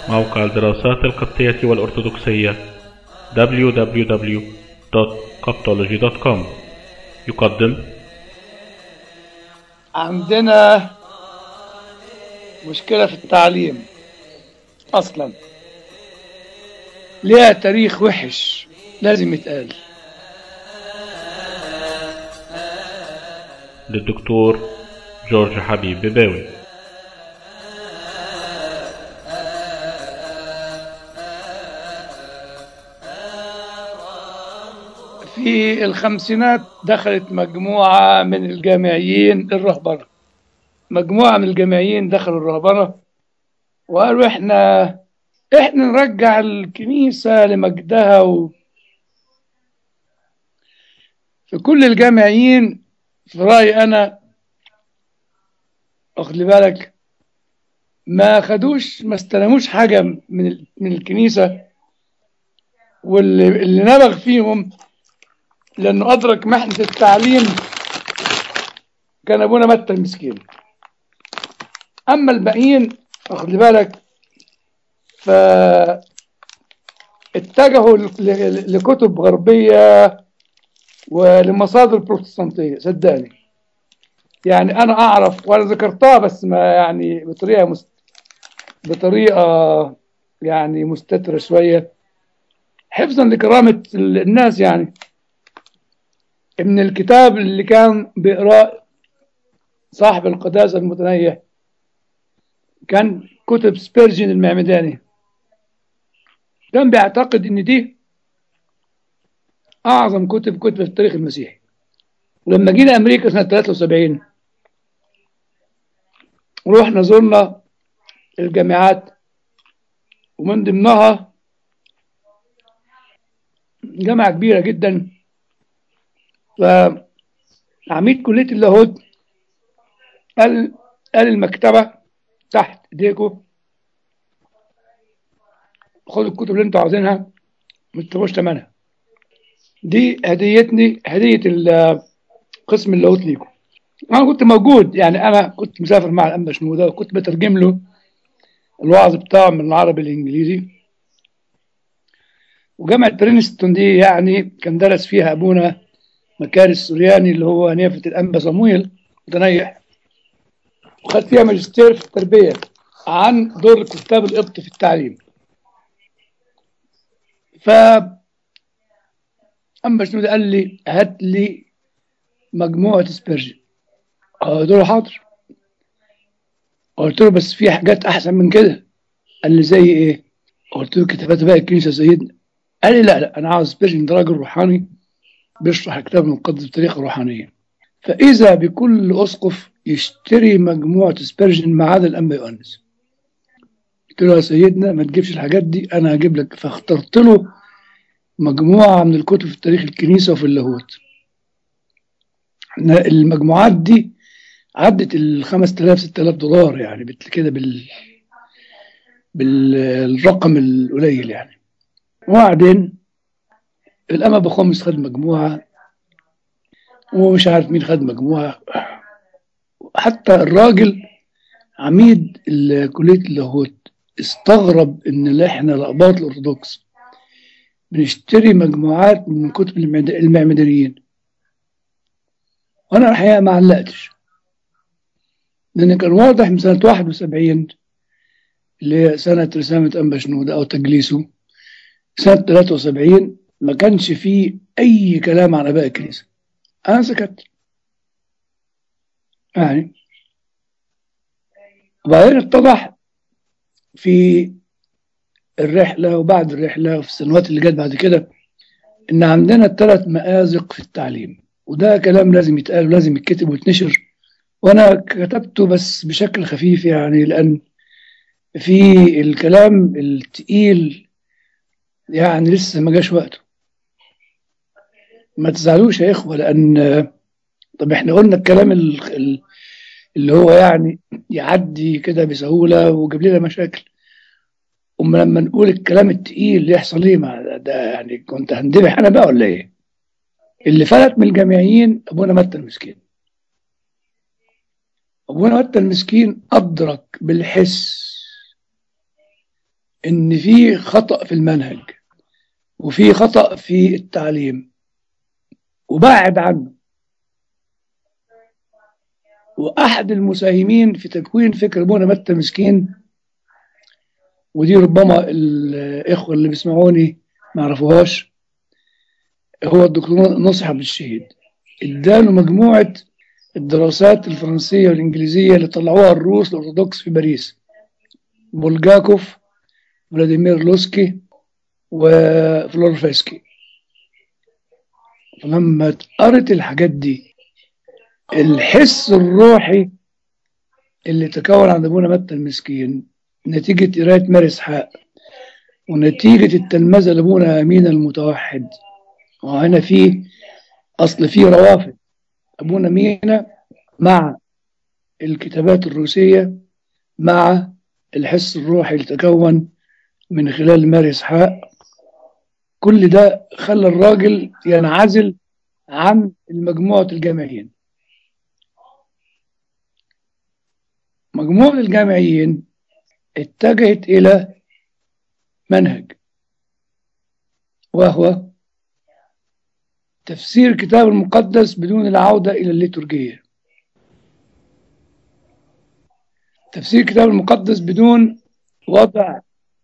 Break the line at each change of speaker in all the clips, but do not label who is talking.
موقع الدراسات القبطية والأرثوذكسية www.coptology.com يقدم.
عندنا مشكلة في التعليم أصلا ليها تاريخ وحش لازم يتقال.
للدكتور جورج حبيب بباوي.
في الخمسينات دخلت مجموعة من الجامعيين الرهبنة، مجموعة من الجامعيين دخلوا الرهبنة وقالوا احنا نرجع الكنيسة لمجدها في كل الجامعيين في رأيي أنا واخد بالك ما استلموش حاجة من الكنيسة، واللي نبغ فيهم لأنه أدرك محنة التعليم كان أبونا متى المسكين. أما الباقيين واخد بالك فاتجهوا لكتب غربية ولمصادر بروتستانتية. صدقني يعني أنا أعرف وأنا ذكرتها بس ما يعني بطريقة يعني مستترة شوية حفظا لكرامة الناس، يعني من الكتاب اللي كان بيقرأ صاحب القداسة المتنيح كان كتب سبيرجين المعمداني، كان بيعتقد ان دي اعظم كتب في التاريخ المسيحي. ولما جينا امريكا سنة 73 ورحنا زرنا الجامعات ومن ضمنها جامعة كبيرة جدا، فعميد كلية اللاهوت قال المكتبة تحت ايديكم، خدوا الكتب اللي انتوا عاوزينها ما تدفعوش ثمنها، دي هدية قسم اللاهوت ليكم. انا كنت موجود، يعني انا كنت مسافر مع الانبا شنودة وكنت بترجم له الوعظ بتاعه من العربي للانجليزي. وجامعة برينستون دي يعني كان درس فيها ابونا مكاري السورياني اللي هو نيافة الانبا صمويل متنيح، وخد فيها ماجستير في التربية عن دور الكتاب القبط في التعليم. ف أما شنودة قال لي هات لي مجموعة سبيرجن، قلت له حاضر. قلت له بس في حاجات أحسن من كده. قال لي زي إيه؟ قلت له كتابات بقى الكنيسة سيدنا. قال لي لا أنا عاوز سبيرجن، ده راجل روحاني بيشرح الكتاب المقدس بطريقة روحانية، فإذا بكل أسقف يشتري مجموعة سبيرجن ما عدا الأنبا يؤنس. قلت له يا سيدنا ما تجيبش الحاجات دي، أنا هجيب لك. فاخترت له مجموعة من الكتب في تاريخ الكنيسة وفي اللاهوت. المجموعات دي عدت ال 5000 6000 دولار، يعني كده بالرقم القليل يعني. وبعدين الأما بخمس خد مجموعة ومش عارف مين خد مجموعة، حتى الراجل عميد كلية اللاهوت استغرب ان احنا الأقباط الأرثوذكس بنشتري مجموعات من كتب المعمدانيين. وانا الحقيقة ما علقتش، لان كان واضح من سنة 71 اللي هي سنة رسامة أنبا شنودة أو تجليسه، سنة 73 ما كانش فيه أي كلام عن آباء الكنيسة. أنا سكت يعني. وبعدين اتضح في الرحلة وبعد الرحلة وفي السنوات اللي جت بعد كده إن عندنا 3 مآزق في التعليم، وده كلام لازم يتقال ولازم يتكتب ويتنشر. وأنا كتبته بس بشكل خفيف يعني، لأن في الكلام التقيل يعني لسه ما جاش وقته. ما تزعلوش يا إخوة، لأن طب إحنا قلنا الكلام اللي هو يعني يعدي كده بسهولة وجاب لنا مشاكل، أما لما نقول الكلام التقيل يحصل إيه؟ ما ده يعني كنت هندبح أنا بقى ولا إيه؟ اللي فلت من الجامعيين أبونا متى المسكين. أبونا متى المسكين أدرك بالحس إن في خطأ في المنهج وفي خطأ في التعليم وبعد عنه. وأحد المساهمين في تكوين فكر أبونا متى مسكين، ودي ربما الإخوة اللي بيسمعوني ما يعرفوهاش، هو الدكتور نصح عبد الشهيد. اداله مجموعة الدراسات الفرنسية والإنجليزية اللي طلعوها الروس الأرثوذكس في باريس، بولجاكوف، فلاديمير لوسكي، وفلورفسكي. فلما قرأت الحاجات دي، الحس الروحي اللي تكون عند ابونا متى المسكين نتيجة قراية ماري إسحاق ونتيجة التلمذة لابونا أمين المتوحد. وهنا في أصل في روافد أبونا مينا مع الكتابات الروسية مع الحس الروحي اللي تكون من خلال ماري إسحاق. كل ده خلى الراجل ينعزل عن المجموعة الجامعيين. مجموعة الجامعيين اتجهت إلى منهج، وهو تفسير الكتاب المقدس بدون العودة إلى الليتورجية، تفسير الكتاب المقدس بدون وضع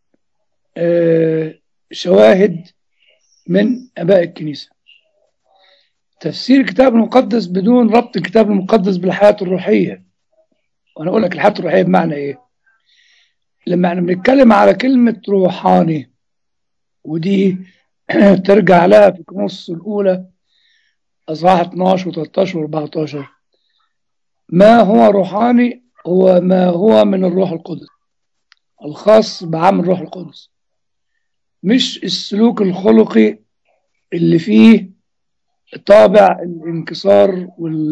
شواهد من آباء الكنيسة، تفسير الكتاب المقدس بدون ربط الكتاب المقدس بالحياة الروحية. وأنا أقول لك الحياة الروحية بمعنى إيه؟ لما احنا بنتكلم على كلمة روحاني، ودي ترجع لها في كورنثوس الأولى أصحاح 12 و13 و14. ما هو روحاني؟ هو ما هو من الروح القدس، الخاص بعمل الروح القدس، مش السلوك الخلقي اللي فيه طابع الانكسار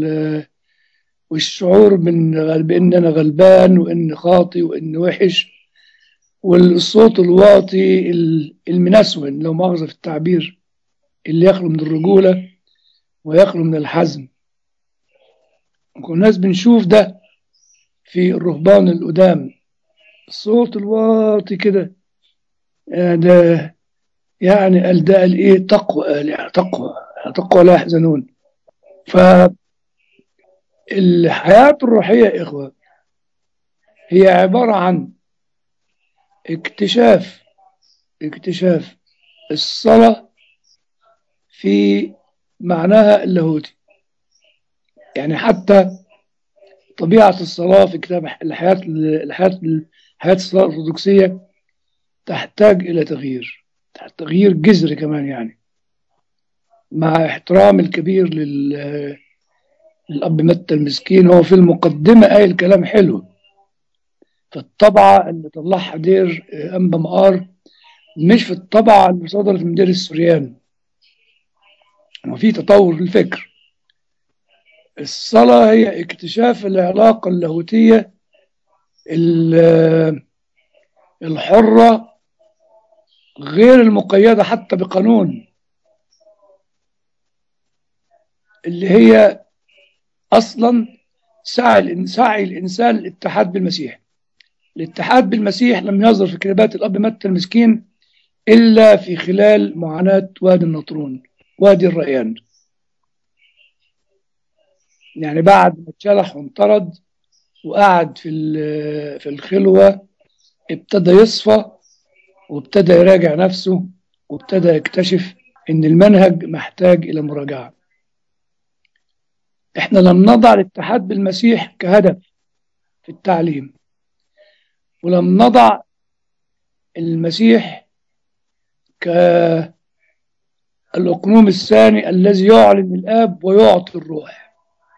والشعور بأن أنا غلبان وإن خاطي وإن وحش، والصوت الواطي المنسون لو مؤاخذة في التعبير، اللي يخلو من الرجولة ويخلو من الحزم. والناس بنشوف ده في الرهبان القدام، الصوت الواطي كده، ده يعني قال ده قال ايه؟ تقوى، قال يعني تقوى، تقوى لا يحزنون. فالحياة الروحية يا إخوة هي عبارة عن اكتشاف الصلاة في معناها اللاهوتي. يعني حتى طبيعة الصلاة في كتاب الحياة الصلاة الأرثوذكسية تحتاج إلى تغيير جذري كمان، يعني مع احترام الكبير للأب متى المسكين. هو في المقدمة قايل كلام حلو، في الطبعة اللي طلعها دير أنبا مقار، مش في الطبعة اللي صدرت من دير السوريان. وفي تطور في الفكر. الصلاة هي اكتشاف العلاقة اللاهوتية الحرة غير المقيدة حتى بقانون، اللي هي أصلا سعي الإنسان الاتحاد بالمسيح. الاتحاد بالمسيح لم يظهر في كتابات الأب متى المسكين إلا في خلال معاناة وادي النطرون، وادي الريان. يعني بعد ما اتشلح وانطرد وقعد في الخلوة، ابتدى يصفى وابتدى يراجع نفسه وابتدى يكتشف إن المنهج محتاج إلى مراجعة. إحنا لم نضع الاتحاد بالمسيح كهدف في التعليم، ولم نضع المسيح كالأقنوم الثاني الذي يعلن الآب ويعطي الروح.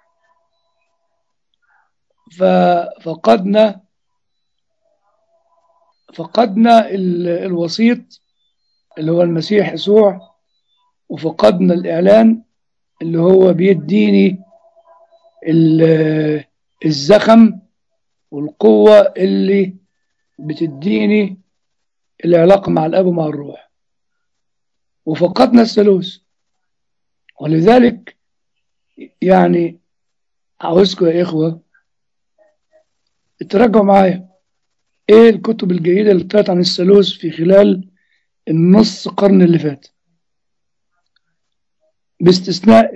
فقدنا الوسيط اللي هو المسيح يسوع، وفقدنا الإعلان اللي هو بيديني الزخم والقوة اللي بتديني العلاقة مع الأب ومع الروح، وفقدنا الثالوث. ولذلك يعني عاوزكم يا إخوة تراجعوا معايا. ايه الكتب الجيدة اللي طلعت عن الثالوث في خلال النص قرن اللي فات، باستثناء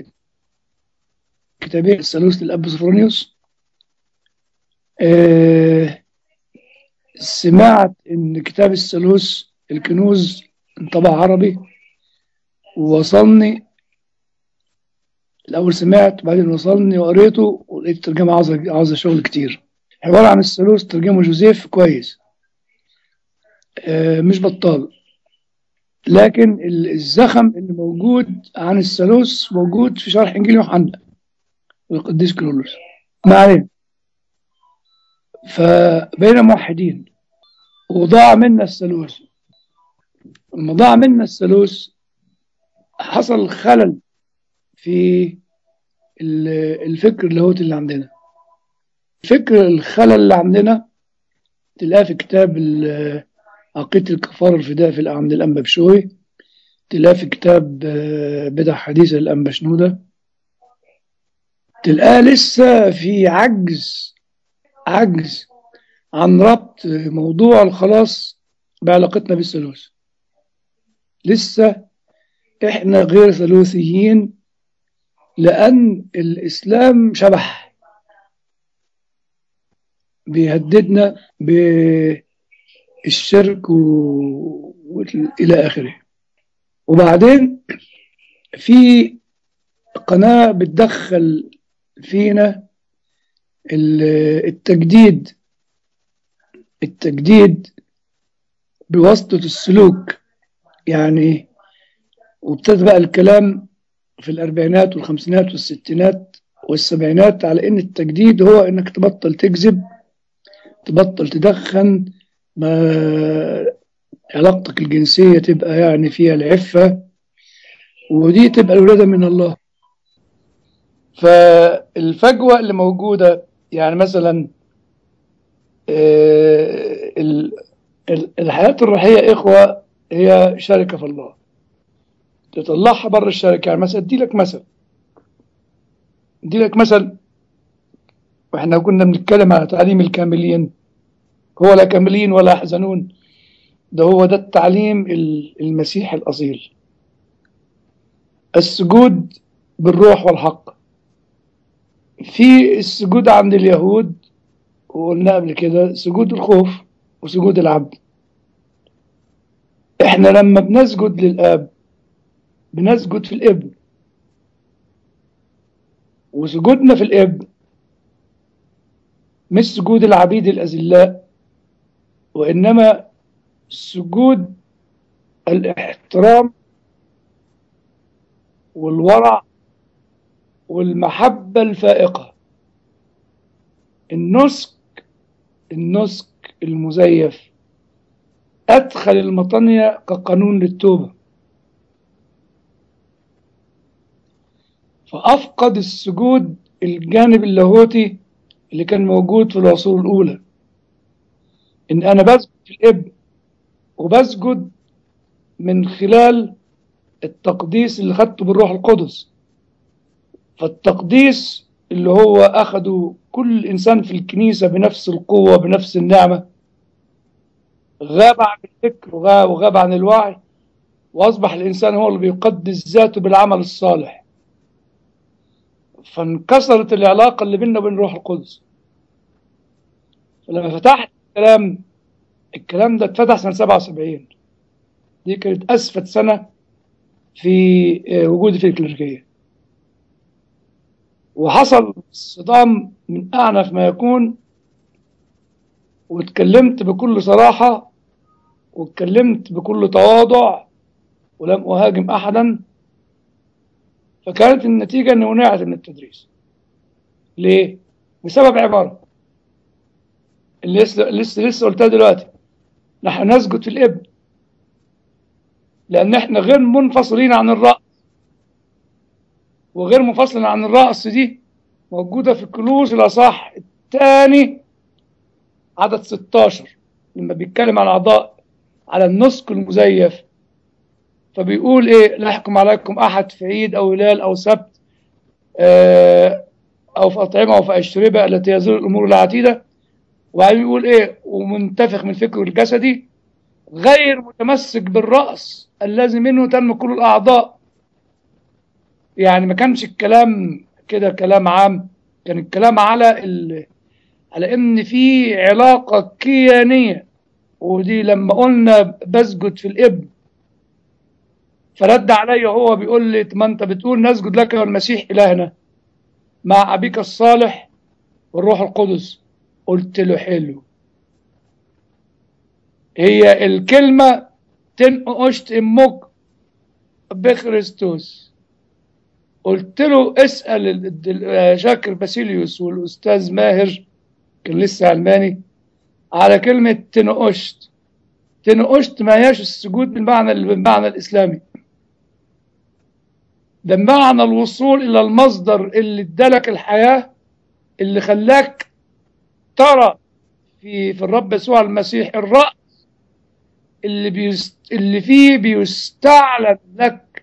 كتابين الثالوث للأب سوفرونيوس. سمعت إن كتاب الثالوث الكنوز انطبع عربي، ووصلني الأول، سمعت بعدين وصلني وقريته ولقيت الترجمة عاوزة شغل كتير. عبارة عن الثالوث ترجمه جوزيف كويس، مش بطال، لكن الزخم اللي موجود عن الثالوث موجود في شرح إنجيل يوحنا والقديس كيرلس. ما علينا. فبقينا موحدين وضاع منا الثالوث. لما ضاع منا الثالوث حصل خلل في الفكر اللاهوتي اللي عندنا. فكر الخلل اللي عندنا تلاقيه في كتاب عقيدة الكفار الفداء في عند الأنبا بشوي، تلاقيه في كتاب بدع حديثة للأنبا شنودة، تلاقيه لسه في عجز عن ربط موضوع الخلاص بعلاقتنا بالثالوث. لسه احنا غير ثالوثيين، لأن الإسلام شبح بيهددنا بالشرك إلى آخره. وبعدين في قناة بتدخل فينا التجديد بواسطة السلوك يعني. وابتدى بقى الكلام في الأربعينات والخمسينات والستينات والسبعينات على إن التجديد هو إنك تبطل تكذب، تبطل تدخن، ما علاقتك الجنسية تبقى يعني فيها العفة، ودي تبقى الولادة من الله. فالفجوة اللي موجودة يعني مثلا الحياة الروحية إخوة هي شركة في الله، تطلعها بره الشركة. يعني مثلا أدي لك مثل، وإحنا كنا بنتكلم على تعليم الكاملين، هو لا كاملين ولا يحزنون، هو ده التعليم المسيحي الأصيل. السجود بالروح والحق. في السجود عند اليهود وقلنا قبل كده سجود الخوف وسجود العبد. احنا لما بنسجد للآب بنسجد في الابن، وسجودنا في الابن مش سجود العبيد الأذلاء، وإنما سجود الاحترام والورع والمحبة الفائقة. النسك المزيف أدخل المطنية كقانون للتوبة، فأفقد السجود الجانب اللاهوتي اللي كان موجود في العصور الأولى، إن أنا بسجد في الابن وبسجد من خلال التقديس اللي خدته بالروح القدس. فالتقديس اللي هو أخده كل إنسان في الكنيسة بنفس القوة بنفس النعمة غاب عن الفكر وغاب عن الوعي، وأصبح الإنسان هو اللي بيقدس ذاته بالعمل الصالح. فانكسرت العلاقة اللي بيننا وبين الروح القدس. فلما فتحت الكلام ده اتفتح سنة 77، دي كانت أسفت سنة في وجودي في الكليريكية، وحصل صدام من أعنف ما يكون. واتكلمت بكل صراحة واتكلمت بكل تواضع ولم أهاجم أحدا. فكانت النتيجة أني منعت من التدريس. ليه؟ بسبب عبارة اللي لسه قلتها دلوقتي، نحن نسجد في الابن لأن احنا غير منفصلين عن الرأس. وغير منفصلين عن الرأس دي موجودة في كلوس الأصح الثاني عدد 16 لما بيتكلم عن أعضاء على النسك المزيف. فبيقول إيه؟ لا يحكم عليكم أحد في عيد أو هلال أو سبت أو في أطعمة أو في أشربة التي يزول الأمور العتيدة وبعدين يقول ايه؟ ومنتفخ من فكره الجسدي، غير متمسك بالرأس الذي منه تنمو كل الأعضاء. يعني ما كانش الكلام كده كلام عام، كان الكلام على ان في علاقة كيانية. ودي لما قلنا بسجد في الابن، فرد عليا هو بيقول لي ما انت بتقول نسجد لك والمسيح إلهنا مع أبيك الصالح والروح القدس. قلت له حلو، هي الكلمة تنقشت امك بخريستوس. قلت له اسأل شاكر باسيليوس والأستاذ ماهر، كان لسه علماني، على كلمة تنقشت. تنقشت ما هياش السجود بالمعنى الإسلامي، ده بمعنى الوصول إلى المصدر اللي ادالك الحياة، اللي خلاك ترى في الرب يسوع المسيح الرأس اللي فيه بيستعلن لك،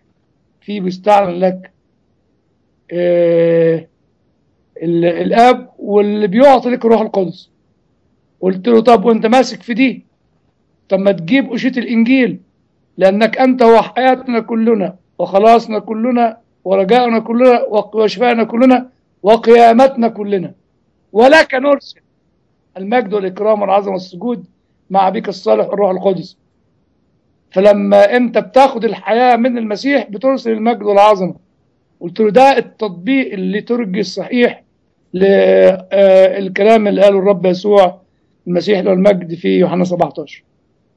الآب، واللي بيعطي لك الروح القدس. قلت له طب وانت ماسك في دي، طب ما تجيب أشية الإنجيل، لأنك أنت هو حياتنا كلنا وخلاصنا كلنا ورجاؤنا كلنا وشفائنا كلنا وقيامتنا كلنا، ولك نرسل المجد والإكرام والعظمة والسجود مع أبيك الصالح والروح القدس. فلما أنت بتاخد الحياة من المسيح بترسل المجد والعظمة. قلت له ده التطبيق الليتورجي الصحيح للكلام اللي قاله الرب يسوع المسيح له المجد في يوحنا 17.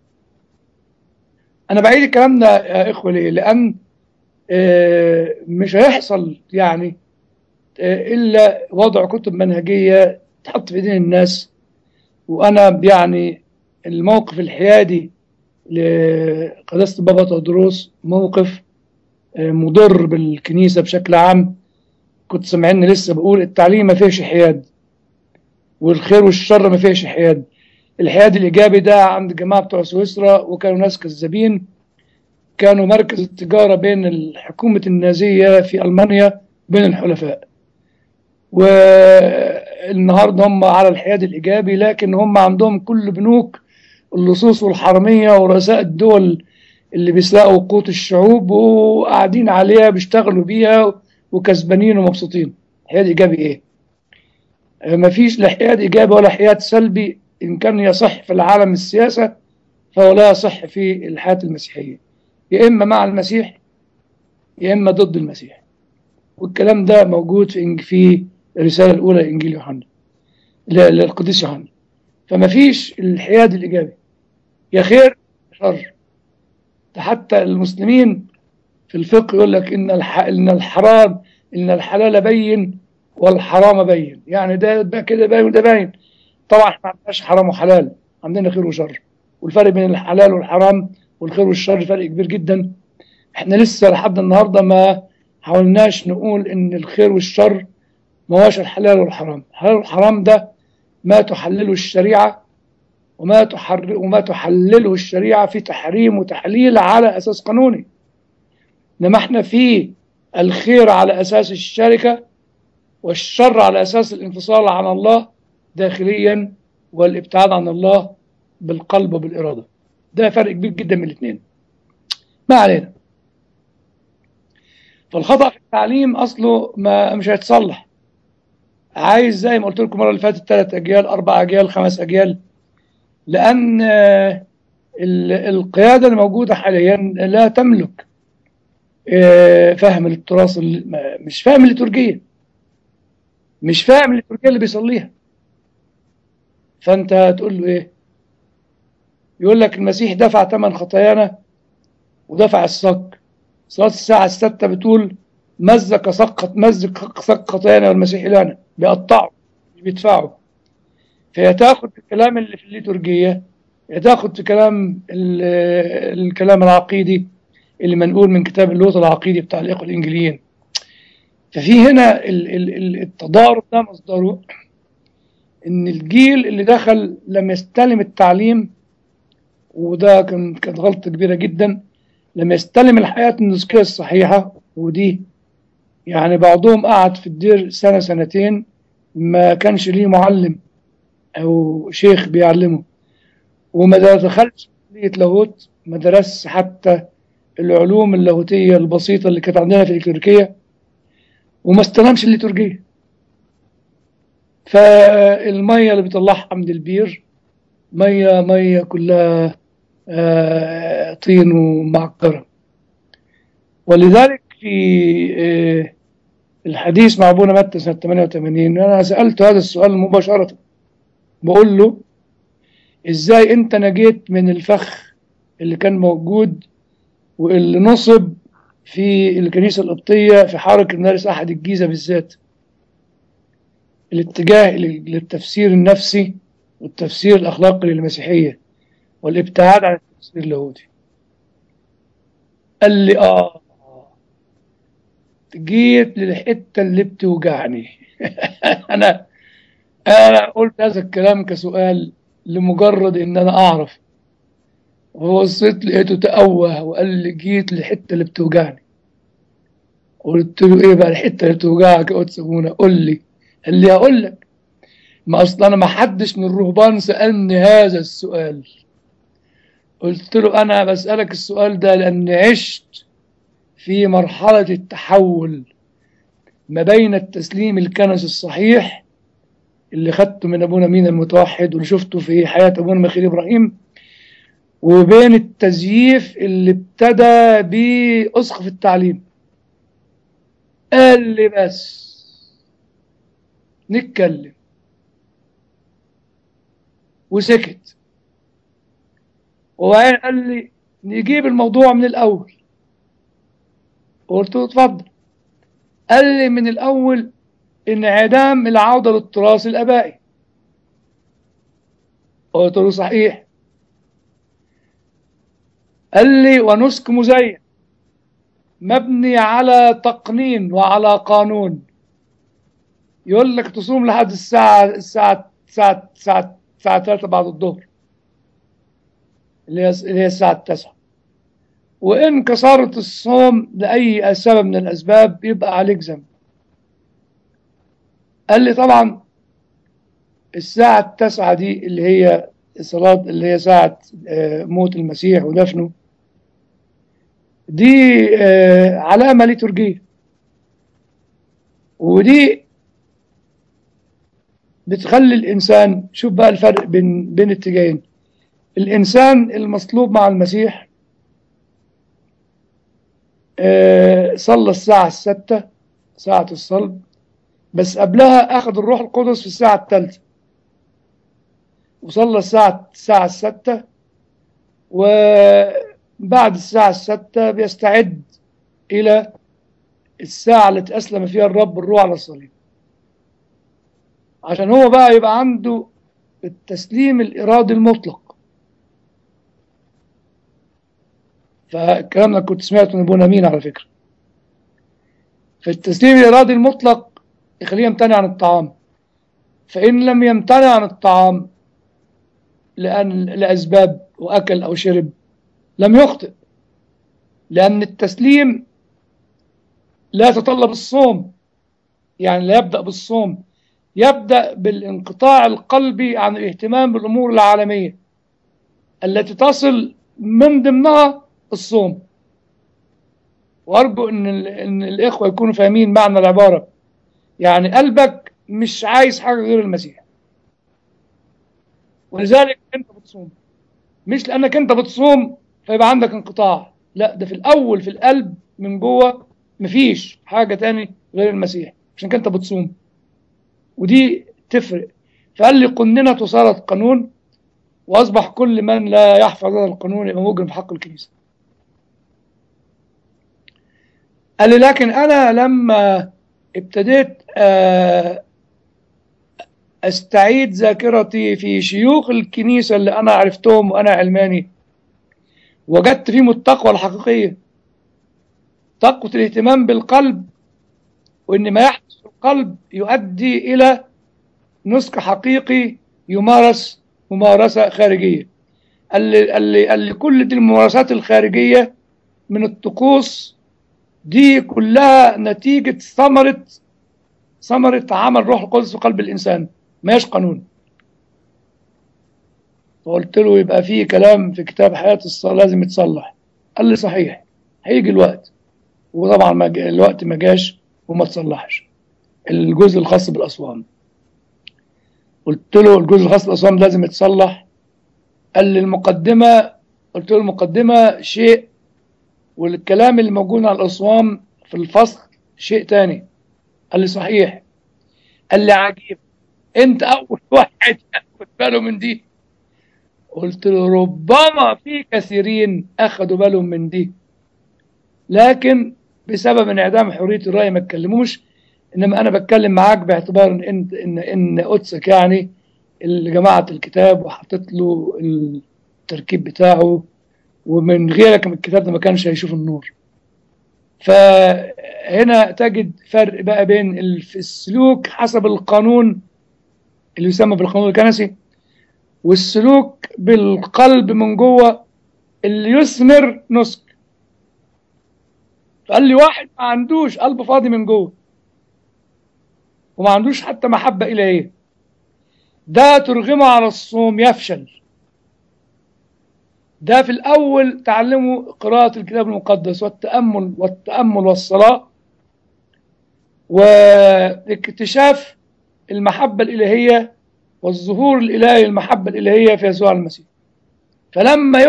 أنا بعيد الكلام ده يا إخوة ليه؟ لأن مش هيحصل يعني إلا وضع كتب منهجية تحط في ايدين الناس. وأنا يعني الموقف الحيادي لقداسة البابا تودروس موقف مضر بالكنيسة بشكل عام. كنت سامعني لسه بقول التعليم ما فيهش حياد، والخير والشر ما فيهش حياد. الحياد الإيجابي ده عند الجماعة بتوع سويسرا، وكانوا ناس كذابين، كانوا مركز التجارة بين الحكومة النازية في ألمانيا بين الحلفاء. والنهاردة هم على الحياد الإيجابي، لكن هم عندهم كل بنوك اللصوص والحرامية ورؤساء الدول اللي بيسرقوا قوت الشعوب وقاعدين عليها بيشتغلوا بيها وكسبانين ومبسوطين. حياد إيجابي إيه؟ مفيش لا حياد إيجابي ولا حياد سلبي. إن كان يصح في العالم السياسة فهو لا يصح في الحياة المسيحية، يا إما مع المسيح يا إما ضد المسيح. والكلام ده موجود في الرسالة الأولى لإنجيل يوحنا للقديس يوحنا. فما فيش الحياد الإيجابي، يا خير يا شر. حتى المسلمين في الفقه يقول لك إن الحلال بين والحرام بين، يعني ده كده باين وده باين. طبعا احنا ما عندناش حرام وحلال، عندنا خير وشر، والفرق بين الحلال والحرام والخير والشر فرق كبير جدا. احنا لسه لحد النهارده ما حاولناش نقول ان الخير والشر ما هوش الحلال والحرام. الحلال والحرام ده ما تحلله الشريعة وما تحلله الشريعة في تحريم وتحليل على أساس قانوني. إنما احنا في الخير على أساس الشركة، والشر على أساس الانفصال عن الله داخليا والابتعاد عن الله بالقلب وبالإرادة. ده فرق كبير جدا من الاثنين. ما علينا. فالخطأ في التعليم أصله مش هيتصلح. عايز زي ما قلت لكم المرة اللي فاتت 3 أجيال 4 أجيال 5 أجيال، لأن القيادة الموجودة حاليا لا تملك فهم التراث، مش فاهم الليتورجية، مش فاهم الليتورجية اللي بيصليها. فأنت هتقول له إيه؟ يقول لك المسيح دفع ثمن خطايانا ودفع الصك. صلاة الساعة 6 بتقول مزق صق خطايانا والمسيح إلهنا. بيقطعه مش بيدفعه. فهي تاخد الكلام اللي في الليتورجية، يا تاخد في الكلام العقيدي اللي منقول من كتاب اللوط العقيدي بتاع الإخوة الإنجليين. ففي هنا التضارب ده مصدره إن الجيل اللي دخل لم يستلم التعليم، وده كانت غلطة كبيرة جدا. لم يستلم الحياة النسكية الصحيحة، ودي يعني بعضهم قعد في الدير 1 2 سنين ما كانش ليه معلم أو شيخ بيعلمه، وما دخلش كلية لاهوت، ما درسش حتى العلوم اللاهوتية البسيطة اللي كانت عندنا في الكليريكية، وما استلمش الليتورجية. فالمية اللي بيطلعها من البير مية كلها طين ومعكرة. ولذلك في الحديث مع ابونا متى سنة 88 أنا سألت هذا السؤال مباشرة، بقول له إزاي أنت نجيت من الفخ اللي كان موجود واللي نصب في الكنيسة القبطية في حركة مدارس أحد الجيزة بالذات، الاتجاه للتفسير النفسي والتفسير الأخلاقي للمسيحية والابتعاد عن التفسير اللاهوتي. قال لي جيت للحتة اللي بتوجعني. أنا قلت هذا الكلام كسؤال لمجرد إن أنا أعرف، وبصيت لقيته تأوه وقال لي جيت للحتة اللي بتوجعني. قلت له إيه بقى الحتة اللي بتوجعك يا قدس أبونا؟ قول لي. قال لي هقول لك، ما أصلا أنا ما حدش من الرهبان سألني هذا السؤال. قلت له أنا بسألك السؤال ده لأني عشت في مرحلة التحول ما بين التسليم الكنسي الصحيح اللي خدته من أبونا مينا المتوحد واللي شفته في حياة أبونا ميخائيل إبراهيم، وبين التزييف اللي ابتدى بأسقف التعليم. قال لي بس نتكلم، وسكت. وبعدين قال لي نجيب الموضوع من الأول. قلت له اتفضل. قال لي من الأول انعدام العودة للتراث الآبائي. قلت له صحيح. قال لي ونسك مزين مبني على تقنين وعلى قانون، يقول لك تصوم لحد الساعة 3 بعد الظهر اللي هي الساعة 9، وإن كسرت الصوم لأي سبب من الأسباب يبقى عليك ذنب. قال لي طبعا الساعة 9 دي اللي هي الصلاة اللي هي ساعة موت المسيح ودفنه، دي علامة ليتورجية، ودي بتخلي الإنسان، شوف بقى الفرق بين اتجاهين. الإنسان المصلوب مع المسيح صلى الساعة 6 ساعة الصلب، بس قبلها أخذ الروح القدس في الساعة 3 وصلى الساعة 6، وبعد الساعة 6 بيستعد إلى الساعة التي أسلم فيها الرب الروح على الصليب، عشان هو بقى يبقى عنده التسليم الإرادي المطلق. فالكلام ده كنت سمعته من ابونا مين على فكرة. فالتسليم الإرادي المطلق يخليه يمتنع عن الطعام، فإن لم يمتنع عن الطعام لأسباب وأكل أو شرب لم يخطئ، لأن التسليم لا يتطلب الصوم، يعني لا يبدأ بالصوم، يبدأ بالانقطاع القلبي عن الاهتمام بالأمور العالمية التي تصل من ضمنها الصوم. وأرجو إن الإخوة يكونوا فاهمين معنى العبارة، يعني قلبك مش عايز حاجة غير المسيح، ولذلك أنت بتصوم، مش لأنك أنت بتصوم فيبقى عندك انقطاع، لا، ده في الأول في القلب من جوه مفيش حاجة تاني غير المسيح، عشان كده أنت بتصوم، ودي تفرق. فقال لي قننت وصارت قانون، وأصبح كل من لا يحفظ هذا القانون يبقى مجرم في حق الكنيسة. قال لي لكن أنا لما ابتديت أستعيد ذاكرتي في شيوخ الكنيسة اللي أنا عرفتهم وأنا علماني، وجدت فيهم التقوى الحقيقية، تقوى الاهتمام بالقلب، وإن ما يحدث في القلب يؤدي إلى نسك حقيقي يمارس ممارسة خارجية. قال لي كل دي الممارسات الخارجية من الطقوس دي كلها نتيجة ثمرة عمل روح القدس في قلب الإنسان، ما هيش قانون. فقلت له يبقى في كلام في كتاب حياة الصلاة لازم يتصلح. قال لي صحيح، هيجي الوقت. وطبعا الوقت ما جاش وما تصلحش الجزء الخاص بالأصوات. قلت له الجزء الخاص بالأصوات لازم يتصلح. قال لي المقدمة. قلت له المقدمة شيء، والكلام اللي موجود على الأصوام في الفصل شيء تاني. قال لي صحيح. قال لي عجيب، انت اول واحد ياخد باله من دي. قلت له ربما في كثيرين اخذوا بالهم من دي، لكن بسبب انعدام حريه الراي ما اتكلموش. انما انا بتكلم معاك باعتبار ان انت ان قدسك يعني اللي جمعت الكتاب وحطيت له التركيب بتاعه، ومن غيرك من الكتاب ده ما كانش هيشوف النور. فهنا تجد فرق بقى بين السلوك حسب القانون اللي يسمى بالقانون الكنسي، والسلوك بالقلب من جوه اللي يثمر نسك. فقال لي واحد ما عندوش قلب فاضي من جوه وما عندوش حتى محبة إلهية، ده ترغمه على الصوم يفشل. ده في الأول تعلمه قراءة الكتاب المقدس والتأمل والصلاة واكتشاف المحبة الإلهية والظهور الإلهي المحبة الإلهية في يسوع المسيح. فلما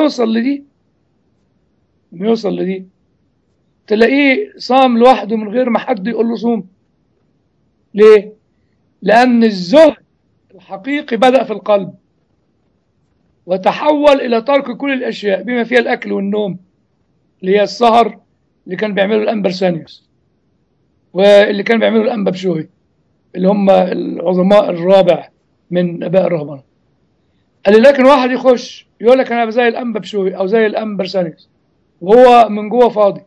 يوصل لدي تلاقيه صام لوحده من غير ما حد يقول له صوم. ليه؟ لأن الزهد الحقيقي بدأ في القلب وتحول إلى ترك كل الأشياء بما فيها الأكل والنوم، اللي هي السهر اللي كان بيعمله الأنبرسانيوس واللي كان بيعمله الأنبا بشوي، اللي هم العظماء الرابع من آباء الرهبنة. قال لي لكن واحد يخش يقول لك أنا زي الأنبا بشوي أو زي الأنبرسانيوس وهو من جوه فاضي.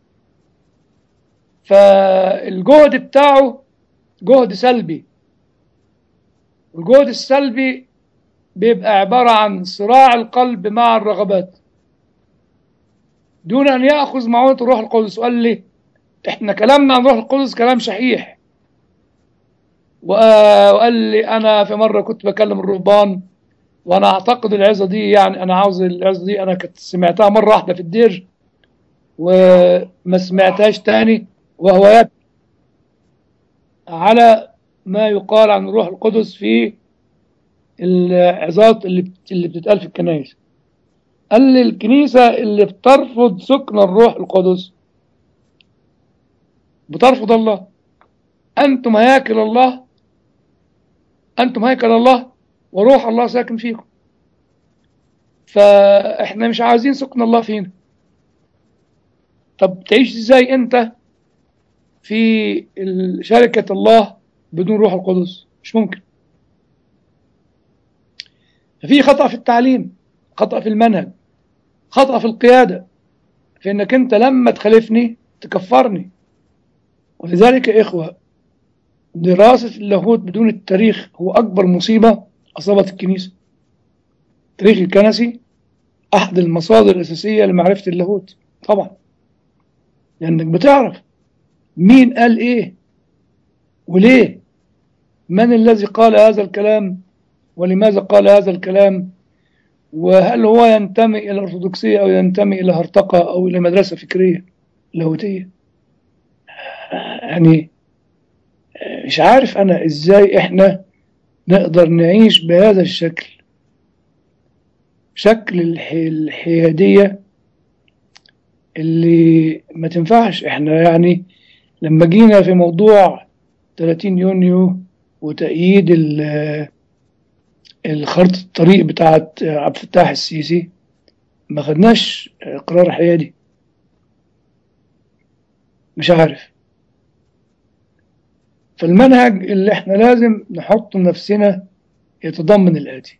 فالجهد بتاعه جهد سلبي، والجهد السلبي بيبقى عبارة عن صراع القلب مع الرغبات دون أن يأخذ معونة الروح القدس. وقال لي إحنا كلامنا عن روح القدس كلام شحيح. وقال لي أنا في مرة كنت بكلم الرهبان وأنا أعتقد العظة دي، يعني أنا عاوز العظة دي، أنا كنت سمعتها مرة واحدة في الدير وما سمعتهاش تاني، وهو يبكي على ما يقال عن الروح القدس في العظات اللي بتتقال في الكنائس. قال لي الكنيسة اللي بترفض سكن الروح القدس بترفض الله. أنتم هياكل الله، أنتم هيكل الله وروح الله ساكن فيكم. فإحنا مش عايزين سكن الله فينا. طب تعيش إزاي أنت في شركة الله بدون روح القدس؟ مش ممكن. ففي خطأ في التعليم، خطأ في المنهج، خطأ في القيادة، في إنك أنت لما تخالفني تكفرني. ولذلك يا إخوة دراسة اللاهوت بدون التاريخ هو أكبر مصيبة أصابت الكنيسة. التاريخ الكنسي أحد المصادر الأساسية لمعرفة اللاهوت طبعا، لأنك بتعرف مين قال إيه وليه، من الذي قال هذا الكلام ولماذا قال هذا الكلام، وهل هو ينتمي إلى الأرثوذكسية أو ينتمي إلى هرطقة أو إلى مدرسة فكرية لاهوتية. يعني مش عارف أنا إزاي إحنا نقدر نعيش بهذا الشكل، شكل الحيادية اللي ما تنفعش. إحنا يعني لما جينا في موضوع 30 يونيو وتأييد الخريطة الطريق بتاعت عبد الفتاح السيسي ما خدناش قرار حيادي. مش عارف. فالمنهج اللي احنا لازم نحطه لنفسنا يتضمن الآتي.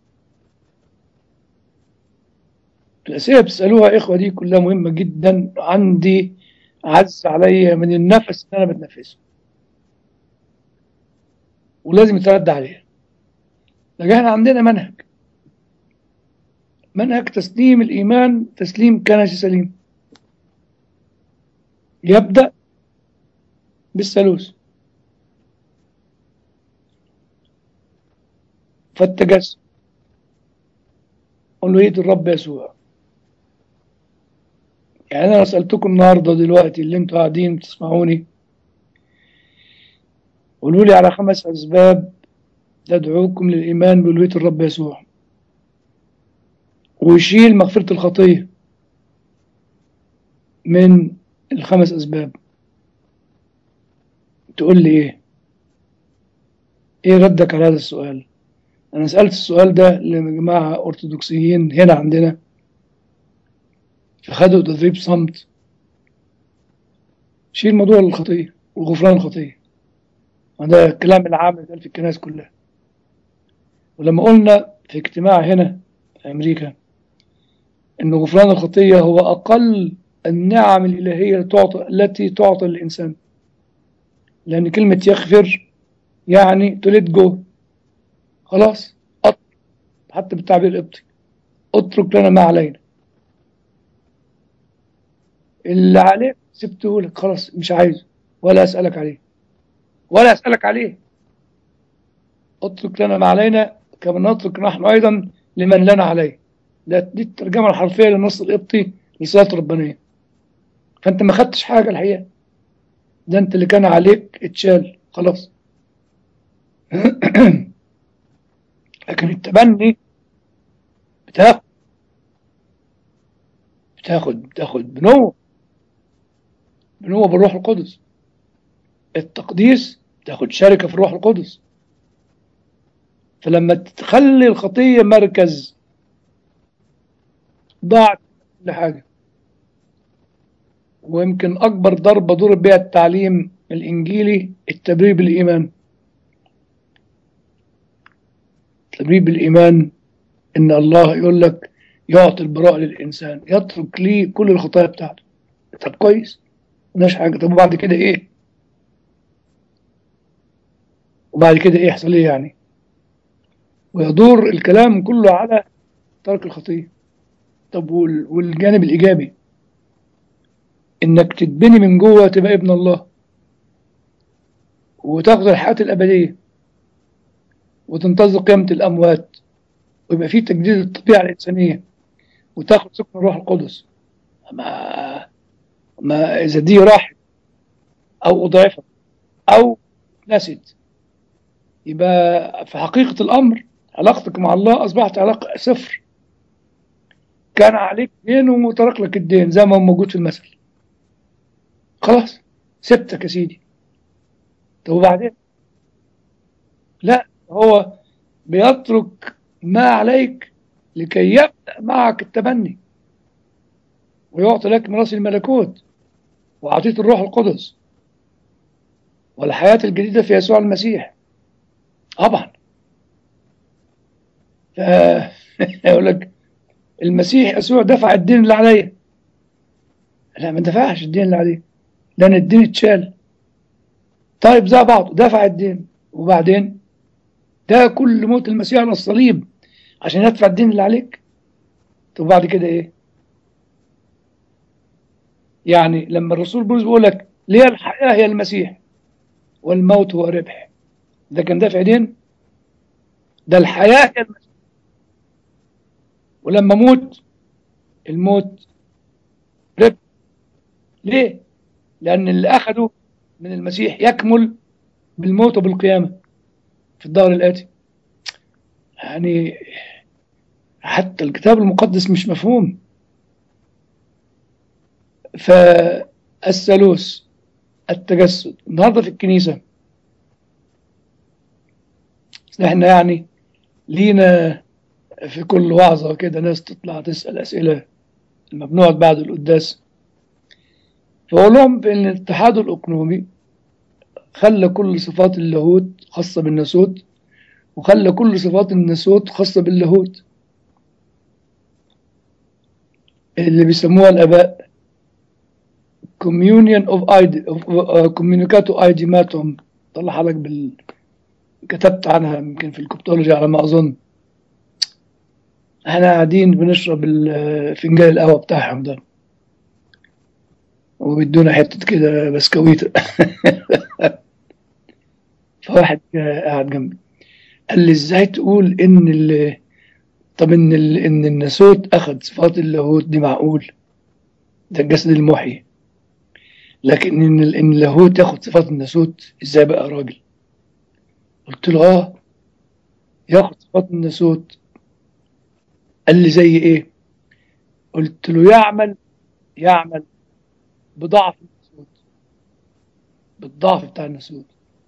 الأسئلة بتسألوها يا إخوة دي كلها مهمة جدا، عندي عز عليا من النفس اللي أنا بتنفسه ولازم يترد عليها. لكن احنا عندنا منهج تسليم الإيمان تسليم كنسي سليم، يبدأ بالثالوث فالتجسد ألوهية الرب يسوع. يعني أنا سألتكم النهاردة دلوقتي اللي أنتوا قاعدين بتسمعوني، قولوا لي على 5 أسباب تدعوكم للإيمان بألوهية الرب يسوع ويشيل مغفرة الخطية من ال5 أسباب. تقول لي إيه؟ إيه ردك على هذا السؤال؟ أنا سألت السؤال ده لجماعة أرثوذكسيين هنا عندنا، فخدوا تدريب صمت. شيل موضوع الخطية وغفران الخطية، وده الكلام العام اللي اتقال في الكنائس كلها. ولما قلنا في اجتماع هنا في أمريكا إن غفران الخطية هو أقل النعم الإلهية التي تعطى للإنسان، لأن كلمة يغفر يعني to let go، خلاص، حتى بالتعبير القبطي اترك لنا ما علينا، اللي عليك سبته لك خلاص، مش عايزه ولا أسألك عليه ولا أسألك عليه. اترك لنا ما علينا كما نترك نحن أيضا لمن لنا عليه. دي الترجمة الحرفية للنص القبطي لصلاة ربانية. فأنت ما خدتش حاجة الحقيقة، ده أنت اللي كان عليك اتشال خلاص. لكن التبني بتاخد بنوة بالروح القدس. التقديس تاخد شركة في الروح القدس. فلما تخلي الخطية مركز ضاعت كل حاجة. ويمكن أكبر ضربة ضرب بها التعليم الإنجيلي التبرير بالإيمان. التبرير بالإيمان إن الله يقول لك يعطي البراءة للإنسان، يترك ليه كل الخطايا بتاعته. طب كويس، مش حاجة. طب وبعد كده إيه؟ وبعد كده إيه يحصل إيه يعني؟ ويدور الكلام كله على ترك الخطية. طب والجانب الإيجابي إنك تتبني من جوه تبقى ابن الله وتاخذ الحياة الأبدية وتنتظر قيامة الأموات ويبقى فيه تجديد الطبيعة الإنسانية وتاخذ سكن الروح القدس. ما إذا دي راحت أو أضعفت أو نست، يبقى في حقيقة الأمر علاقتك مع الله أصبحت علاقة صفر. كان عليك دين وترك لك الدين زي ما هو موجود في المثل، خلاص سبتك يا سيدي. طب وبعدين؟ لا، هو بيترك ما عليك لكي يبدأ معك التبني ويعطي لك ميراث الملكوت وعطية الروح القدس والحياة الجديدة في يسوع المسيح. طبعا يقول لك المسيح يسوع دفع الدين اللي عليا. لا، ما دفعش الدين اللي عليه، لأن الدين اتشال. طيب زي بعض، دفع الدين وبعدين ده كل موت المسيح على الصليب عشان يدفع الدين اللي عليك. طب بعد كده ايه؟ يعني لما الرسول بولس بيقول لك ليه الحياة هي المسيح والموت هو ربح، ده كان دافع دين؟ ده الحياة هي المسيح. ولما موت، الموت ربح. ليه؟ لأن اللي أخده من المسيح يكمل بالموت وبالقيامة في الدار الآتي. يعني حتى الكتاب المقدس مش مفهوم. فالثالوث، التجسد النهارده في الكنيسة، احنا يعني لينا في كل وعظة كده ناس تطلع تسأل أسئلة الممنوعة بعد القداس. فأقول لهم بأن الاتحاد الأقنومي خلى كل صفات اللاهوت خاصة بالناسوت وخلى كل صفات الناسوت خاصة باللاهوت اللي بيسموها الآباء communion of communicato idematum. طلع لك كتبت عنها يمكن في الكوبتولوجي على ما أظن. احنا قاعدين بنشرب فنجان القهوة بتاعهم ده وبيدونا حتة كده بسكويت. فواحد قاعد جنبي قال لي ازاي تقول ان طب ان الناسوت اخذ صفات اللاهوت دي معقول، ده الجسد المحيي، لكن ان اللاهوت ياخد صفات الناسوت ازاي بقى يا راجل؟ قلت له ياخد صفات الناسوت. قال لي زي ايه؟ قلت له يعمل بضعف الناسوت، بالضعف بتاع الناسوت،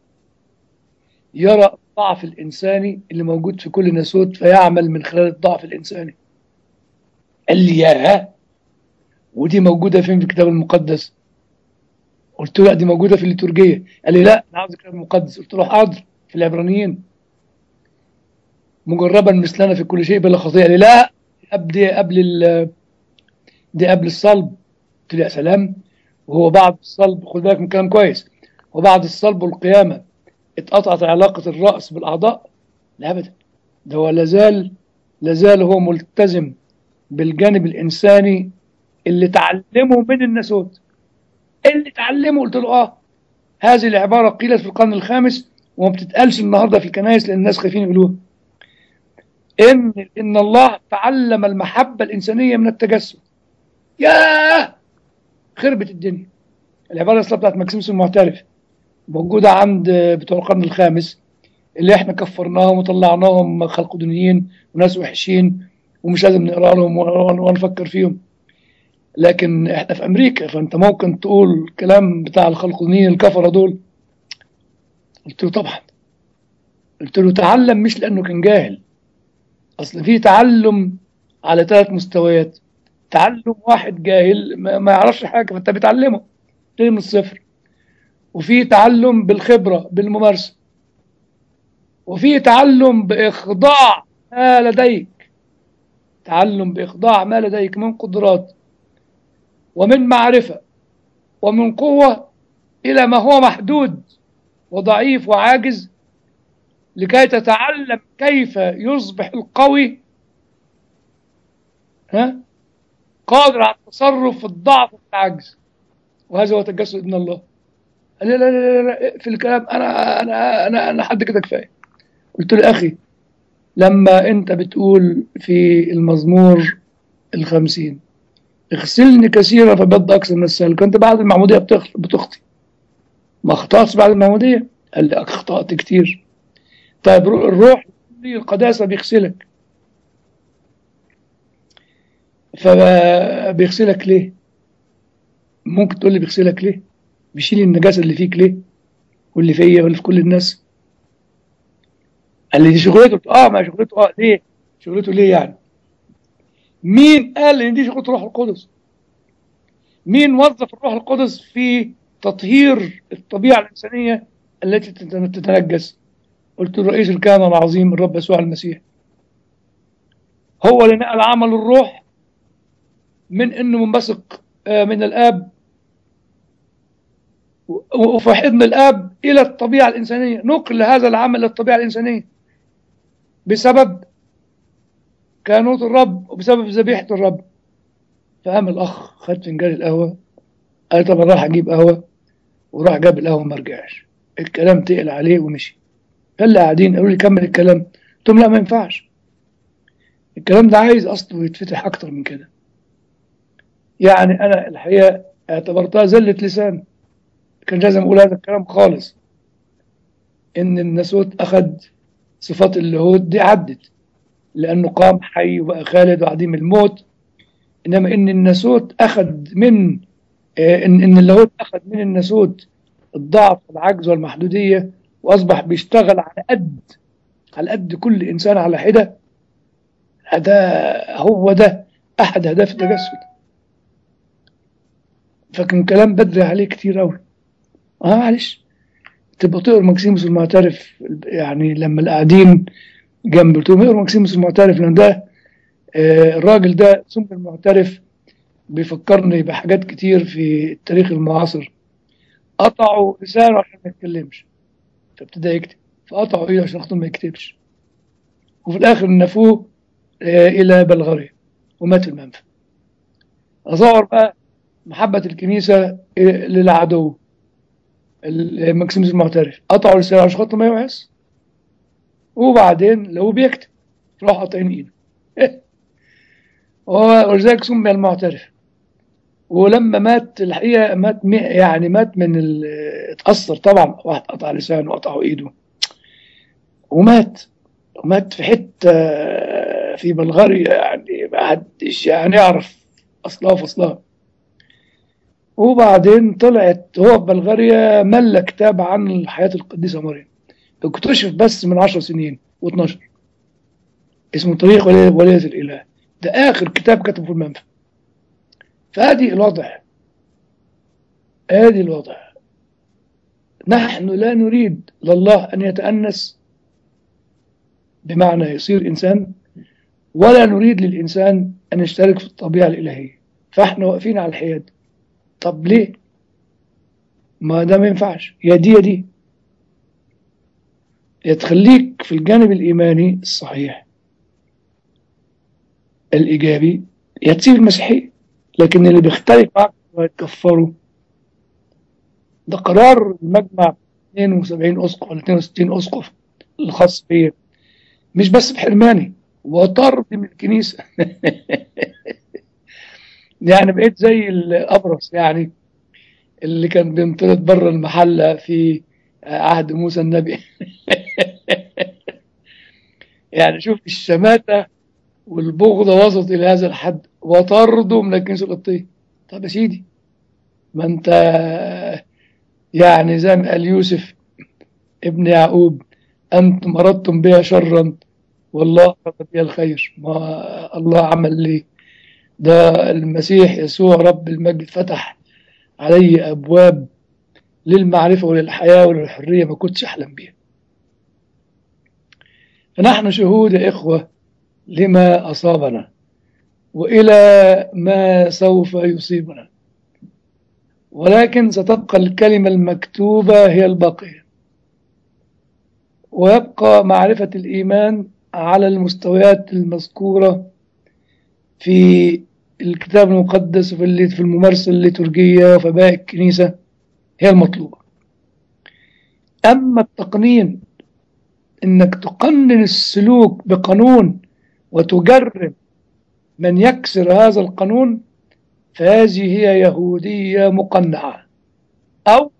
يرى الضعف الانساني اللي موجود في كل ناسوت فيعمل من خلال الضعف الانساني. قال لي ياه، ودي موجوده فين في الكتاب المقدس؟ قلت له لا، دي موجوده في الليتورجيه. قال لي لا، انا عاوز الكتاب المقدس. قلت له حاضر، في العبرانيين: مجربا مثلنا في كل شيء بلا خطيئه. قال لي لا، دي قبل الصلب. قلت له يا سلام، وهو بعد الصلب؟ خد بالك من كلام كويس، وبعد الصلب والقيامه اتقطعت علاقه الراس بالاعضاء؟ لا ابدا، ده هو لازال هو ملتزم بالجانب الانساني اللي تعلمه من الناسوت. اللي تعلمه. قلت له هذه العباره قيلت في القرن الخامس وما بتتقالش النهارده في الكنائس لان الناس خايفين يقولوها. ان الله تعلم المحبه الانسانيه من التجسد. ياه، خربت الدنيا. العباره الاصليه بتاعت مكسيموس المعترف موجوده عند بتوع القرن الخامس، اللي احنا كفرناهم وطلعناهم خلقدونيين وناس وحشين ومش لازم نقرا لهم ونفكر فيهم. لكن احنا في امريكا، فانت ممكن تقول الكلام بتاع الخلقدونيين الكفره دول. قلت له طبعا. قلت له تعلم مش لانه كان جاهل، اصل في تعلم على 3 مستويات: تعلم واحد جاهل ما يعرفش حاجه فانت بتعلمه من الصفر، وفي تعلم بالخبره بالممارسه، وفي تعلم باخضاع ما لديك، تعلم باخضاع ما لديك من قدرات ومن معرفه ومن قوه الى ما هو محدود وضعيف وعاجز، لكي تتعلم كيف يصبح القوي قادر على التصرف في الضعف والعجز. وهذا هو تجسد ابن الله. قال لي لا لا لا لا، اقفل الكلام، انا حد كده كفايه. قلت له اخي، لما انت بتقول في المزمور 50 اغسلني كثيرا فبيض اكثر من السلك، كنت بعد المعموديه بتخطي. ما اخطاتش بعد المعموديه؟ قال لي اخطات كتير. طيب الروح القداسه بيغسلك، فبيغسلك ليه؟ ممكن تقول لي بيغسلك ليه؟ بيشيل النجاسه اللي فيك ليه؟ واللي فيا واللي في كل الناس. قال لي دي شغلته. ما شغلته. ليه شغلته؟ ليه يعني؟ مين قال ان دي شغله الروح القدس؟ مين وظف الروح القدس في تطهير الطبيعه الانسانيه التي تتنجس؟ قلت له رئيس الكهنه العظيم الرب يسوع المسيح هو اللي نقل عمل الروح من انه منبثق من الاب وفي حضن الاب الى الطبيعه الانسانيه، نقل هذا العمل للطبيعه الانسانيه بسبب كهنوت الرب وبسبب ذبيحه الرب. فقام الاخ خد فنجان القهوه، قال طب انا راح اجيب قهوه، وراح جاب القهوه ما رجعش. الكلام تقل عليه ومشي. فاللي قاعدين قالوا لي كمل الكلام. قلت لهم لا، ما ينفعش، الكلام ده عايز اصله يتفتح اكتر من كده. يعني انا الحقيقه اعتبرتها زله لسان، كان لازم اقول هذا الكلام خالص. ان الناسوت اخذ صفات اللاهوت دي عدت لانه قام حي وبقى خالد وعديم الموت، انما ان الناسوت اخذ من ان اللاهوت اخذ من الناسوت الضعف والعجز والمحدوديه، واصبح بيشتغل على قد كل انسان على حده. هو ده احد اهداف التجسد. فكان كلام بدري عليه كتير قوي. معلش، تبقى تقرا ماكسيموس المعترف، يعني لما القاعدين جنب قلت لهم اقرا ماكسيموس المعترف، لان ده الراجل ده ثم المعترف بيفكرني بحاجات كتير في التاريخ المعاصر. قطعوا لسانه عشان ما يتكلمش فابتدى يكتب، فقطعوا ايده عشان خاطر ما يكتبش، وفي الاخر نفوه الى بلغاريا ومات في المنفى. اظهر بقى محبه الكنيسه للعدو. ماكسيموس المعترف قطعوا لسانه عشان خاطر ما يوعظ، وبعدين لو بيكتب راحوا قاطعين ايده. ولذلك سمي المعترف. ولما مات الحقيقة يعني مات اتأثر طبعا، واحد قطع لسانه وقطعوا ايده ومات في حتة في بلغاريا، يعني ما حدش يعني يعرف أصلها فصلها. وبعدين طلعت هو في بلغاريا ملى كتاب عن حياة القديسة مريم، اكتشف بس من 10 سنين و12، اسمه طريق ولية الإله. ده آخر كتاب كتبه في المنفى. فادي الوضع، ادي الوضع. نحن لا نريد لله أن يتأنس بمعنى يصير إنسان، ولا نريد للإنسان أن يشترك في الطبيعة الإلهية. فاحنا واقفين على الحياد. طب ليه؟ ما ده ما ينفعش، يا دي يا دي. يا تخليك في الجانب الإيماني الصحيح الإيجابي، يا تسيب المسيحية. لكن اللي بيختلف معك ويتكفروا، ده قرار المجمع 72 أسقف ولا 62 أسقف الخاص بيه، مش بس بحرماني وطرد من الكنيسة. يعني بقيت زي الأبرص، يعني اللي كان بينطرد بره المحلة في عهد موسى النبي. يعني شوف الشماتة والبغضة وصلت إلى هذا الحد، وطرده من الكنيسة القبطية. طب يا سيدي، ما أنت يعني زي ما قال يوسف ابن يعقوب: أنتم أردتم بها شرا والله أراد بها الخير. ما الله عمل لي ده؟ المسيح يسوع رب المجد فتح علي أبواب للمعرفة وللحياة وللحرية ما كنتش أحلم بيها. فنحن شهود يا إخوة لما أصابنا وإلى ما سوف يصيبنا، ولكن ستبقى الكلمة المكتوبة هي الباقية، ويبقى معرفة الإيمان على المستويات المذكورة في الكتاب المقدس وفي الممارسة الليتورجية وفي باقي الكنيسة هي المطلوبة. أما التقنين، إنك تقنن السلوك بقانون وتجرب من يكسر هذا القانون، فهذه هي يهودية مقنعة أو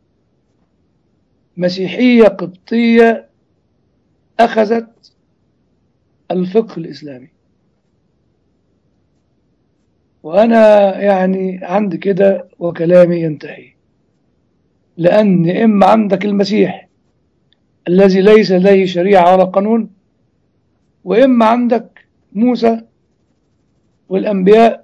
مسيحية قبطية أخذت الفقه الإسلامي. وأنا يعني عندي كده وكلامي ينتهي، لأن إما عندك المسيح الذي ليس لديه شريعة ولا قانون، وإما عندك موسى والأنبياء.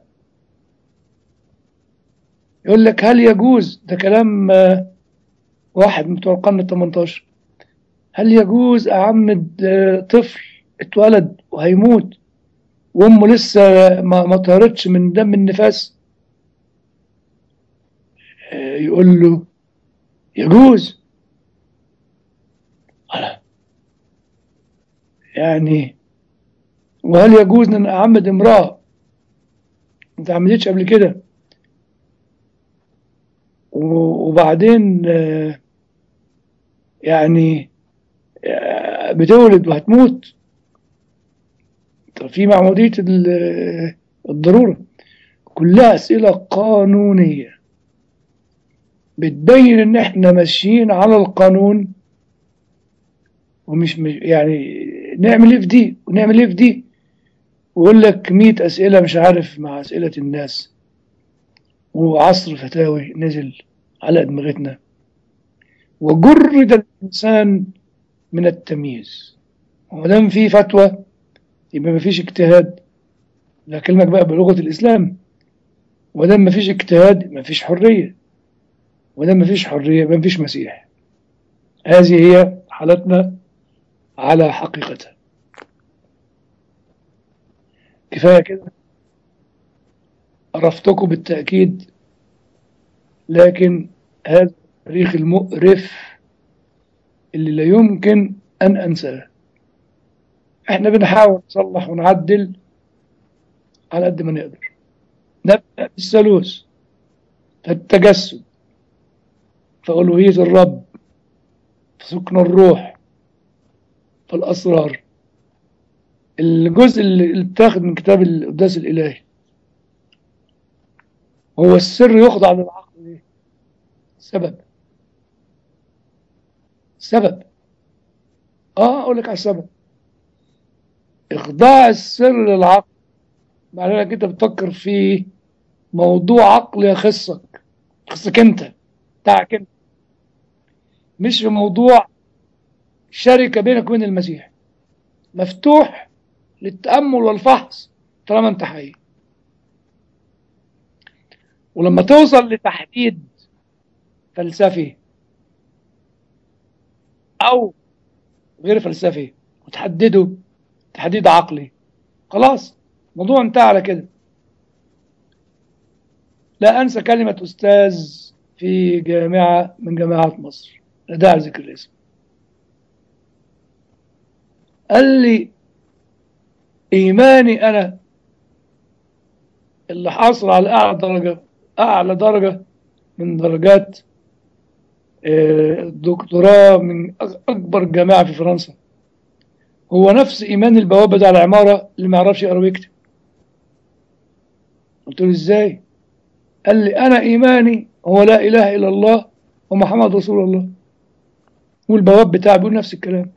يقول لك هل يجوز، ده كلام واحد من بتوع القرن ال18، هل يجوز أعمد طفل اتولد وهيموت وأمه لسه ما طهرتش من دم النفاس؟ يقول له يجوز. يعني وهل يجوز أن أعمد امرأة ما تعمدتش قبل كده وبعدين يعني بتولد وهتموت؟ طب في معمودية الضرورة. كلها أسئلة قانونية بتبين إن إحنا ماشيين على القانون، ومش يعني نعمل إيه في دي ونعمل إيه في دي، ويقول لك 100 أسئلة مش عارف مع أسئلة الناس، وعصر فتاوي نزل على دماغتنا، وجرد الإنسان من التمييز. ودام في فتوى يبقى مفيش اجتهاد، لا كلمك بقى بلغة الإسلام. ودام مفيش اجتهاد مفيش حرية، ودام مفيش حرية مفيش مسيح. هذه هي حالتنا على حقيقتها. كفاية كده، عرفتكم بالتأكيد، لكن هذا التاريخ المؤرف اللي لا يمكن أن أنساه. احنا بنحاول نصلح ونعدل على قد ما نقدر. نبدأ بالثالوث، فالتجسد، فألوهية الرب، فسكن الروح، فالأسرار. الجزء اللي اتاخد من كتاب القداس الإلهي هو السر يخضع للعقل ليه؟ سبب اقول لك على السبب. اخضاع السر للعقل معناه انك انت بتفكر في موضوع عقلي يخصك انت، بتاعك انت، مش في موضوع شركه بينك وبين المسيح، مفتوح للتامل والفحص طالما انت حي. ولما توصل لتحديد فلسفي او غير فلسفي وتحدده تحديد عقلي، خلاص الموضوع انتهى على كده. لا انسى كلمه استاذ في جامعه من جامعات مصر، لا داعي لذكر الاسم، قال لي ايماني انا اللي حاصل على اعلى درجه من درجات الدكتوراه من اكبر جامعه في فرنسا، هو نفس ايمان البوابه ده على العماره اللي ما يعرفش يقرا ويكتب. قلت له ازاي؟ قال لي انا ايماني هو لا اله الا الله ومحمد رسول الله، والبواب بتاعي بيقول نفس الكلام.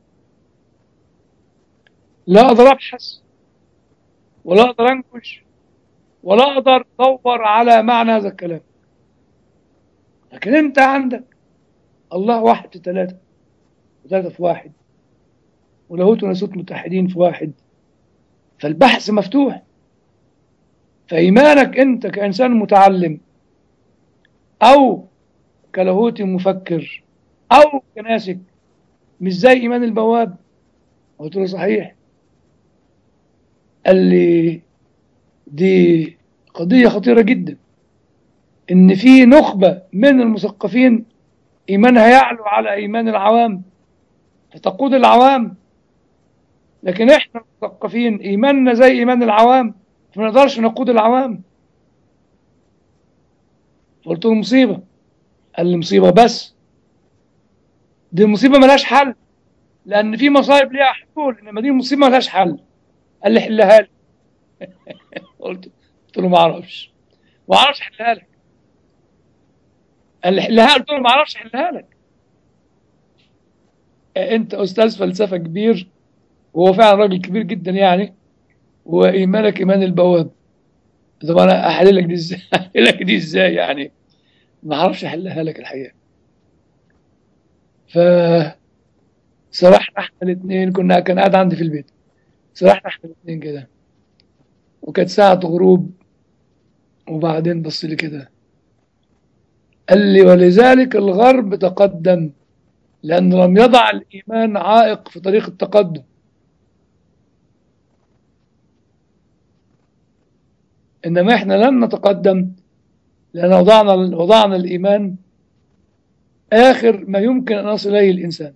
لا اقدر ابحث ولا اقدر انكش ولا اقدر ادور على معنى هذا الكلام، لكن انت عندك الله واحد في ثلاثه وثلاثه في واحد ولاهوت وناسوت متحدين في واحد، فالبحث مفتوح. فإيمانك أنت كإنسان متعلم أو كلاهوتي مفكر أو كناسك مش زي إيمان البواب. قلت له صحيح. قال لي دي قضية خطيرة جدا، إن في نخبة من المثقفين إيمانها يعلو على إيمان العوام فتقود العوام، لكن إحنا المثقفين إيماننا زي إيمان العوام فما نقدرش نقود العوام. قلت له مصيبة. قال لي مصيبة بس دي مصيبة ملهاش حل، لأن في مصايب ليها حلول، إنما دي مصيبة ملهاش حل. قال لي حلها لي. قلت له ما أعرفش أحلها لك. قال لي حلها، قلت له ما أعرفش أحلها لك. أنت أستاذ فلسفة كبير وهو فعلا راجل كبير جدا يعني، وإيمانك إيمان البواب. طب أنا أحلل لك دي إزاي؟ أحلل لك دي إزاي يعني؟ ما أعرفش أحلها لك الحقيقة. ف سرحنا احنا الاثنين، كان قاعد عندي في البيت، سرحنا احنا الاثنين كده، وكانت ساعة غروب، وبعدين بص لي كده قال لي ولذلك الغرب تقدم لأنه لم يضع الإيمان عائق في طريق التقدم، إنما إحنا لن نتقدم لأن وضعنا الإيمان آخر ما يمكن أن يصل إليه الإنسان.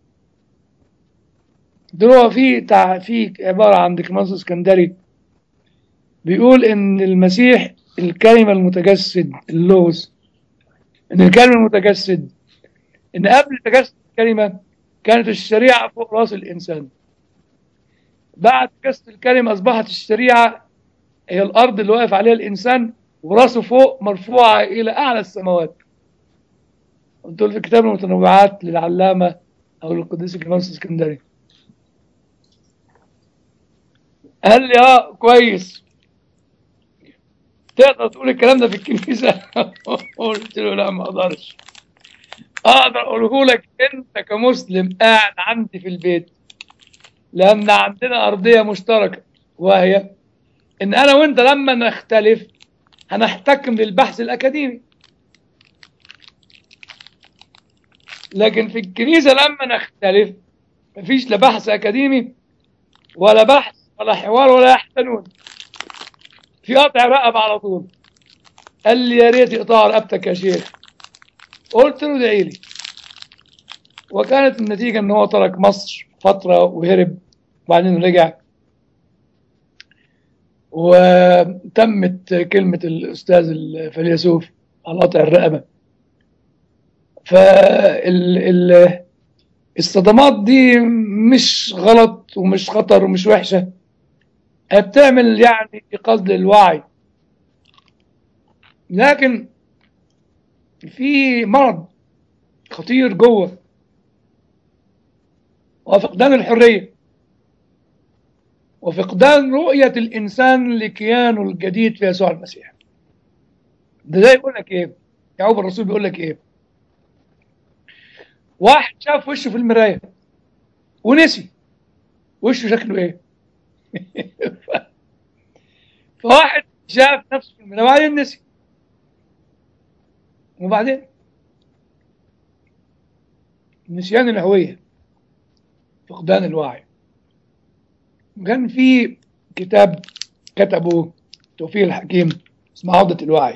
دلوقتي في عبارة عند كمانس اسكندري بيقول إن المسيح الكلمة المتجسد اللوز، إن الكلمة المتجسد، إن قبل تجسد الكلمة كانت الشريعة فوق رأس الإنسان، بعد تجسد الكلمة أصبحت الشريعة هي الأرض اللي واقف عليها الإنسان وراسه فوق مرفوعة إلى أعلى السماوات. قلت له في كتاب المتنوعات للعلامة أو للقديس كليمانس الاسكندري. قال لي كويس، تقدر تقول الكلام ده في الكنيسة؟ قلت له لا ما أقدرش. أقدر أقوله لك أنت كمسلم قاعد عندي في البيت، لأن عندنا أرضية مشتركة، وهي إن أنا وأنت لما نختلف هنحتكم للبحث الأكاديمي، لكن في الكنيسة لما نختلف مفيش لا بحث أكاديمي ولا بحث ولا حوار ولا يحتنون، في قطع رقب على طول. قال لي يا ريت يقطع رقبتك يا شيخ. قلت له ادعي لي. وكانت النتيجة ان هو ترك مصر فترة وهرب وبعدين رجع، وتمت كلمة الأستاذ الفيلسوف على قطع الرقبة. فالصدمات دي مش غلط ومش خطر ومش وحشة، بتعمل يعني إيقاظ للوعي. لكن في مرض خطير جوه، وفقدان الحرية، وفقدان رؤية الإنسان لكيانه الجديد في يسوع المسيح. ده زي يقول لك إيه؟ يعقوب الرسول بيقول لك إيه؟ واحد شاف وشه في المراية ونسي وشه شكله إيه؟ فواحد شاف نفسه في المراية وبعدين نسي، وبعدين نسيان الهوية، فقدان الوعي. كان في كتاب كتبه توفيق الحكيم اسمه عودة الوعي.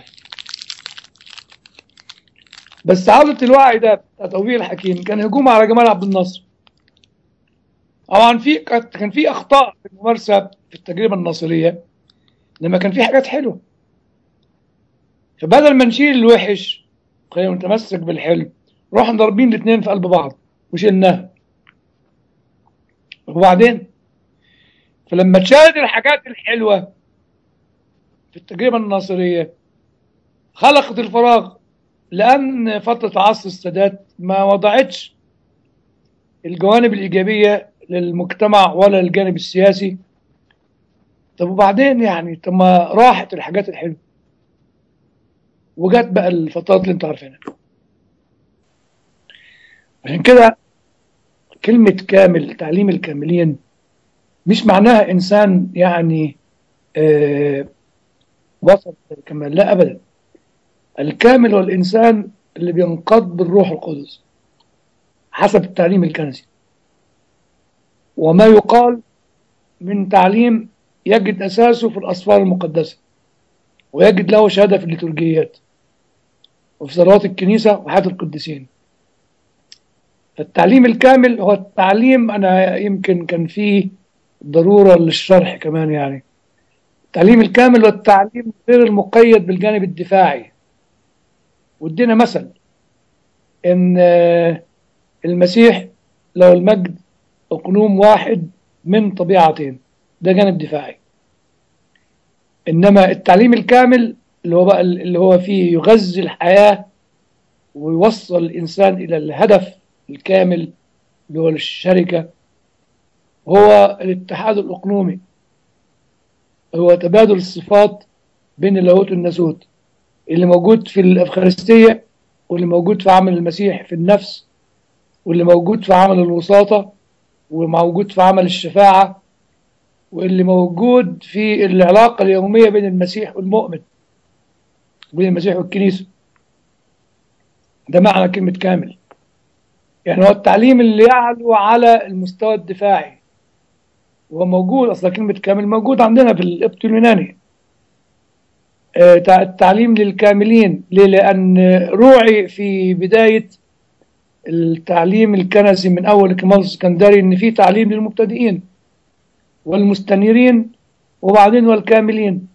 بس عودة الوعي ده بتاع توفيق الحكيم كان هجوم على جمال عبد الناصر. طبعا كان في اخطاء في الممارسه في التجربه الناصريه، لما كان في حاجات حلوه. فبدل ما نشيل الوحش خلينا نتمسك بالحلو، رحنا ضاربين الاثنين في قلب بعض وشلناها. وبعدين فلما اتشالت الحاجات الحلوه في التجربه الناصريه خلقت الفراغ، لان فتره عصر السادات ما وضعتش الجوانب الايجابيه للمجتمع ولا الجانب السياسي. طب وبعدين يعني طب ما راحت الحاجات الحلوه وجت بقى الفترات اللي انتوا عارفينها. عشان كده كلمة كامل، تعليم الكاملين، مش معناها إنسان يعني آه وصل للكمال، لا أبدا. الكامل هو الإنسان اللي بينقض بالروح القدس حسب التعليم الكنسي، وما يقال من تعليم يجد أساسه في الأسفار المقدسة، ويجد له شهادة في الليتورجيات وفي صلوات الكنيسة وحياة القديسين. فالتعليم الكامل هو التعليم، أنا يمكن كان فيه ضرورة للشرح كمان يعني. التعليم الكامل هو التعليم غير المقيد بالجانب الدفاعي. وادينا مثل ان المسيح لو المجد اقنوم واحد من طبيعتين، ده جانب دفاعي. انما التعليم الكامل اللي هو بقى اللي هو فيه يغذي الحياة ويوصل الانسان الى الهدف الكامل اللي هو الشركة، هو الاتحاد الاقنومي، هو تبادل الصفات بين اللاهوت والناسوت اللي موجود في الافخارستية، واللي موجود في عمل المسيح في النفس، واللي موجود في عمل الوساطة، وموجود في عمل الشفاعة، واللي موجود في العلاقة اليومية بين المسيح والمؤمن، بين المسيح والكنيسة. ده معنى كلمة كامل. يعني هو التعليم اللي يعلو على المستوى الدفاعي، وهو موجود أصلا كلمة كامل موجود عندنا في القبط اليوناني. التعليم للكاملين ليه؟ لأن روعي في بداية التعليم الكنسي من أول كمال الاسكندري إن في تعليم للمبتدئين والمستنيرين وبعدين والكاملين.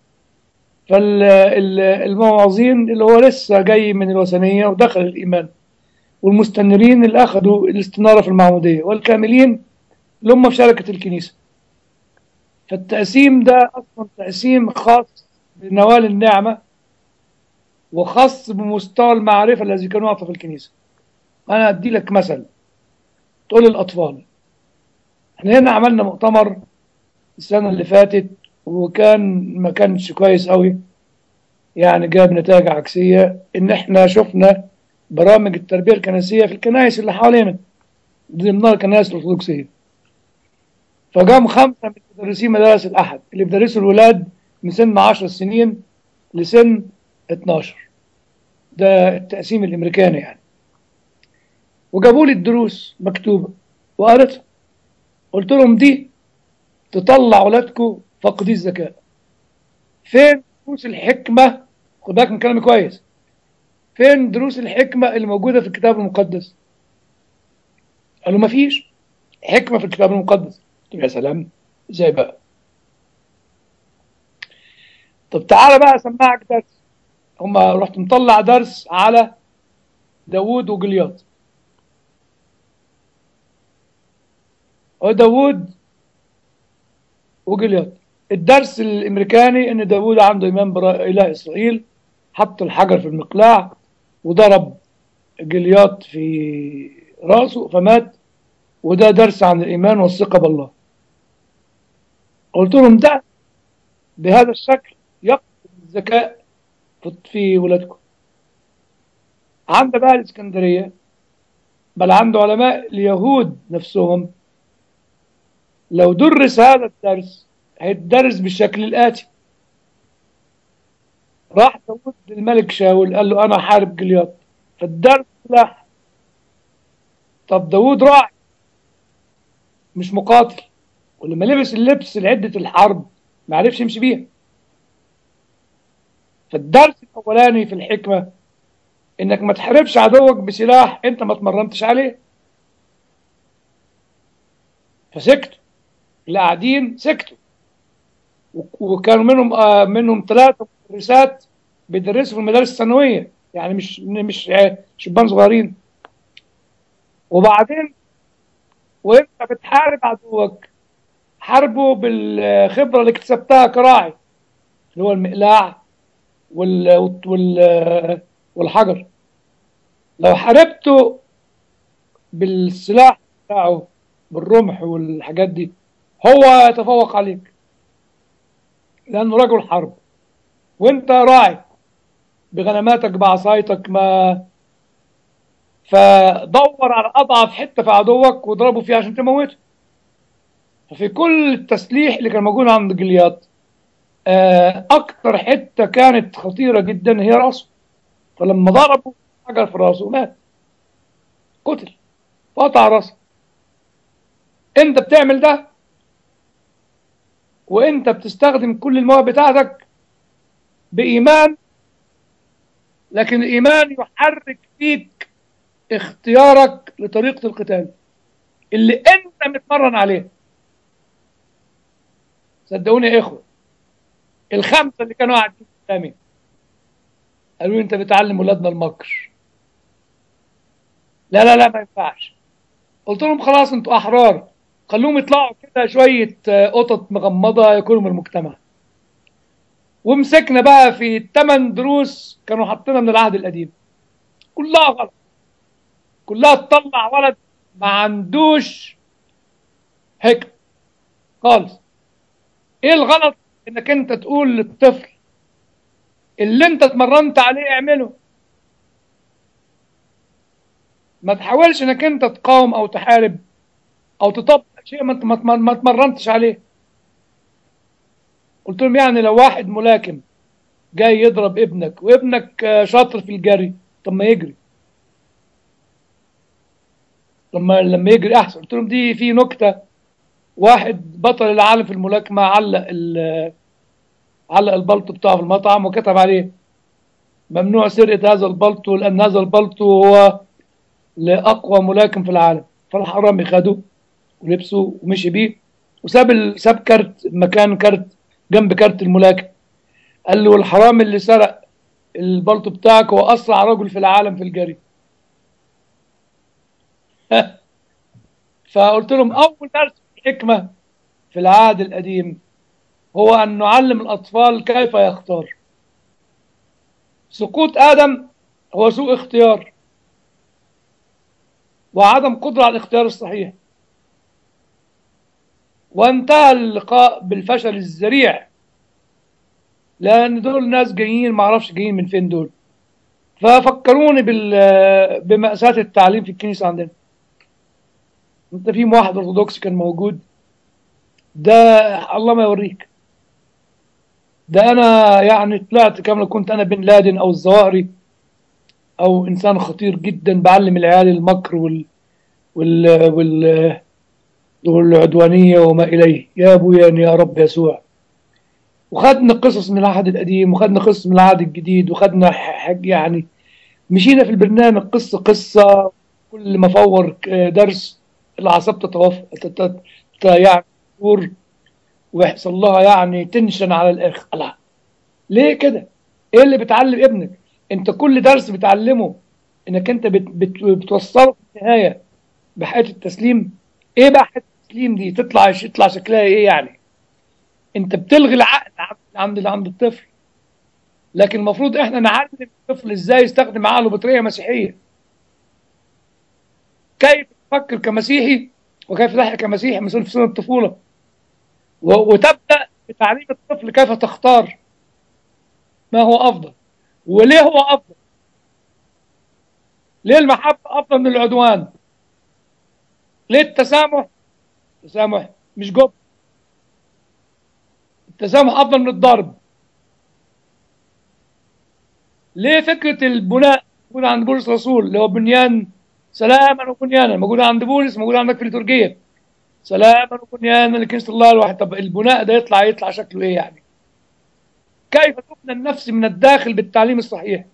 فالمواعظين اللي هو لسه جاي من الوثنية ودخل الإيمان، والمستنيرين اللي أخذوا الاستنارة في المعمودية، والكاملين اللي هم في شركة الكنيسة. فالتقسيم ده أصلا تقسيم خاص بنوال النعمة، وخاص بمستوى المعرفة الذي كانوا يعطوا في الكنيسة. أنا أدي لك مثل، تقول للأطفال، احنا هنا عملنا مؤتمر السنة اللي فاتت وكان ما كانش كويس قوي، يعني جاب نتائج عكسية. إن إحنا شفنا برامج التربية الكنسية في الكنائس اللي حوالينا ضمنها الكنائس الأرثوذكسية. فقام 5 من مدرسين مدارس الأحد اللي بيدرسوا الولاد من سن 10 سنين لسن 12، ده التقسيم الأمريكاني يعني. وجابوا لي الدروس مكتوبة وقريتها، قلت لهم دي تطلع ولادكم فاقدي الذكاء. فين دروس الحكمة؟ خد بالك من كلامي كويس. فين دروس الحكمة اللي موجودة في الكتاب المقدس؟ قالوا ما فيش حكمة في الكتاب المقدس. قلت يا سلام، ازاي بقى؟ طب تعالى بقى اسمعك درس. رحت مطلع درس على داوود وجولياط. هو داوود وجولياط، الدرس الامريكاني ان داوود عنده ايمان بإله اسرائيل، حط الحجر في المقلاع وضرب جليات في راسه فمات. وده درس عن الايمان والثقه بالله. قلت لهم ده بهذا الشكل يقتل الذكاء في ولادكم. عند بقى الاسكندريه، بل عند علماء اليهود نفسهم، لو درس هذا الدرس هيتدرس بالشكل الآتي. راح داود للملك شاول قال له أنا حارب جليات، فالدرس سلاح. طب داود راعي مش مقاتل، ولما لبس اللبس لعدة الحرب ما عرفش يمشي بيها. فالدرس الأولاني في الحكمة إنك ما تحاربش عدوك بسلاح أنت ما اتمرنتش عليه. فسكتوا، اللي قاعدين سكتوا، وكانوا منهم 3 مدرسات بيدرسوا في المدارس الثانويه، يعني مش شبان صغيرين. وبعدين وانت بتحارب عدوك حاربه بالخبره اللي اكتسبتها كراعي، اللي هو المقلاع والحجر. لو حاربته بالسلاح بتاعه بالرمح والحاجات دي هو يتفوق عليك لانه رجل حرب، وانت راعي بغنماتك بعصايتك. ما فدور على اضعف حته في عدوك واضربه فيها عشان تموته. ففي كل التسليح اللي كان موجود عند جليات اكتر حته كانت خطيره جدا هي راسه. فلما ضربوا حجر في راسه مات، قتل، قطع راسه. انت بتعمل ده وانت بتستخدم كل المواهب بتاعتك بايمان، لكن الايمان يحرك فيك اختيارك لطريقه القتال اللي انت متمرن عليه. صدقوني يا اخوه، ال5 اللي كانوا قاعدين قدامي قالوا لي انت بتعلم ولادنا المكر. لا لا لا ما ينفعش. قلت لهم خلاص انتوا احرار، خلوهم يطلعوا كده شويه قطط مغمضه يكونوا من المجتمع. ومسكنا بقى في 8 دروس كانوا حاطينها من العهد القديم، كلها غلط، كلها تطلع ولد ما عندوش حكم خالص. ايه الغلط؟ انك انت تقول للطفل اللي انت اتمرنت عليه اعمله، ما تحاولش انك انت تقاوم او تحارب او تطبق شيء ما اتمرنتش عليه. قلت لهم يعني لو واحد ملاكم جاي يضرب ابنك وابنك شاطر في الجري، طب ما يجري، لما يجري احسن. قلت لهم دي في نكته، واحد بطل العالم في الملاكمه علق البلطو بتاعه في المطعم وكتب عليه ممنوع سرقه هذا البلطو لان هذا البلطو هو لاقوى ملاكم في العالم. فالحرامي خده ولبسه ومشي بيه ساب كارت مكان كارت جنب كارت الملاكم. قال له الحرامي اللي سرق البلطو بتاعك هو اسرع رجل في العالم في الجري. فقلت لهم اول درس حكمه في العهد القديم هو ان نعلم الاطفال كيف يختار. سقوط ادم هو سوء اختيار وعدم قدره على الاختيار الصحيح، وانتهى اللقاء بالفشل الذريع لان دول ناس جايين ما اعرفش جايين من فين دول. ففكروني بمأساة التعليم في الكنيسة عندنا. انت في واحد ارثوذكسي كان موجود، ده الله ما يوريك، ده انا يعني طلعت كما كنت انا بن لادن او الظواهري او انسان خطير جدا بعلم العيال المكر وال... وال... والعدوانية وما اليه. يا ابويا يا رب يسوع. وخدنا قصص من العهد القديم وخدنا قصص من العهد الجديد وخدنا يعني مشينا في البرنامج قصة قصة. كل ما فور درس الأعصاب يعني تدور ويحصل لها يعني تنشن على الآخر. لا ليه كده؟ إيه اللي بتعلم ابنك؟ أنت كل درس بتعلمه إنك أنت بتوصله في النهاية بحياة التسليم. إيه بقى حياة التسليم دي؟ يطلع شكلها إيه يعني؟ أنت بتلغي العقل عند الطفل. لكن المفروض احنا نعلم الطفل ازاي يستخدم عقله بطريقه مسيحيه، كيف يفكر كمسيحي وكيف يضحك كمسيحي من في سن الطفوله، وتبدا بتعليم الطفل كيف تختار ما هو افضل وليه هو افضل. ليه المحبه افضل من العدوان؟ ليه التسامح؟ التسامح مش جبن. التسامح افضل من الضرب. ليه فكره البناء موجوده عند بولس الرسول اللي هو بنيان سلاما وبنيانا، موجوده عند بولس، موجوده عندك في الليتورجيه سلاما وبنيانا لكنيسه الله الواحد. طب البناء ده يطلع شكله ايه يعني؟ كيف تبنى النفس من الداخل بالتعليم الصحيح؟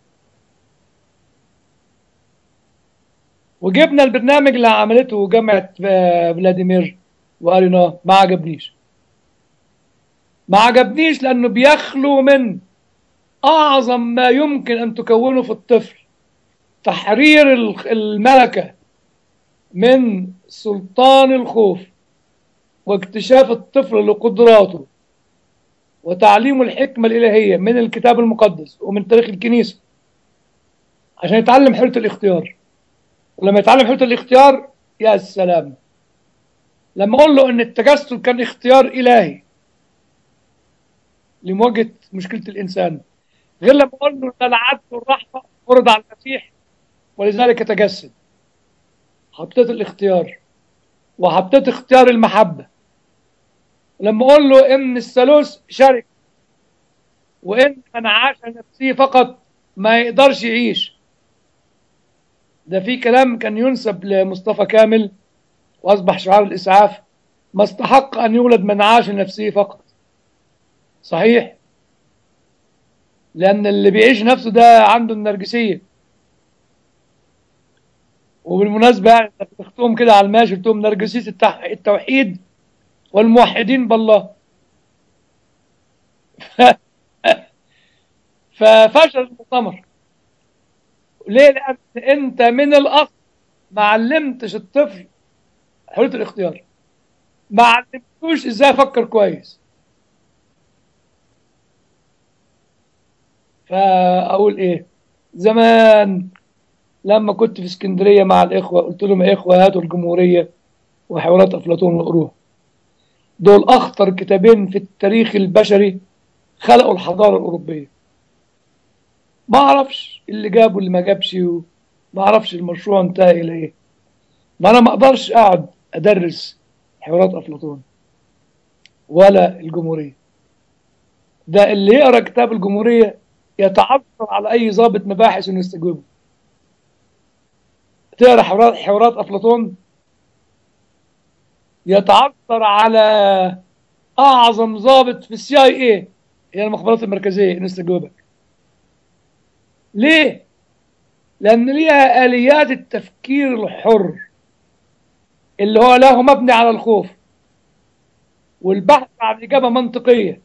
وجبنا البرنامج اللي عملته جامعه فلاديمير وقريناه، ما عجبنيش. ما عجبنيش لانه بيخلو من اعظم ما يمكن ان تكونه في الطفل: تحرير الملكه من سلطان الخوف، واكتشاف الطفل لقدراته، وتعليم الحكمة الإلهية من الكتاب المقدس ومن تاريخ الكنيسة عشان يتعلم حرية الاختيار. ولما يتعلم حرية الاختيار، يا سلام، لما أقول له إن التجسد كان اختيار إلهي لمواجهة مشكلة الإنسان، غير لما أقول له إن العدل والرحمة فرض على المسيح ولذلك تجسد. حطيت الاختيار وحطيت اختيار المحبة. لما أقول له إن الثالوث شرك، وإن من عاش نفسه فقط ما يقدرش يعيش. ده في كلام كان ينسب لمصطفى كامل وأصبح شعار الإسعاف: ما استحق أن يولد من عاش لنفسه فقط. صحيح، لأن اللي بيعيش نفسه ده عنده النرجسية. وبالمناسبة يعني تختهم كده على الماشي، قلت لهم نرجسية التوحيد والموحدين بالله. ففشل المؤتمر. ليه؟ لأن أنت من الأصل ما علمتش الطفل حرية الاختيار، ما علمتوش إزاي أفكر كويس. فأقول إيه؟ زمان لما كنت في اسكندرية مع الإخوة قلت لهم يا إخوة هاتوا الجمهورية وحوارات أفلاطون وقروها. دول أخطر كتابين في التاريخ البشري خلقوا الحضارة الأوروبية. ما أعرفش اللي جاب واللي ما جابش، ما أعرفش المشروع انتهى إلى إيه. ما أنا ما أقدرش أقعد أدرس حوارات أفلاطون ولا الجمهورية. ده اللي يقرأ كتاب الجمهورية يتعثر على أي ضابط مباحث إنه يستجوبه. تقرأ حوارات أفلاطون يتعثر على أعظم ضابط في السي اي اي، هي المخابرات المركزية، إنه يستجوبك. ليه؟ لأن ليها آليات التفكير الحر اللي هو له مبني على الخوف والبحث عن إجابة منطقية،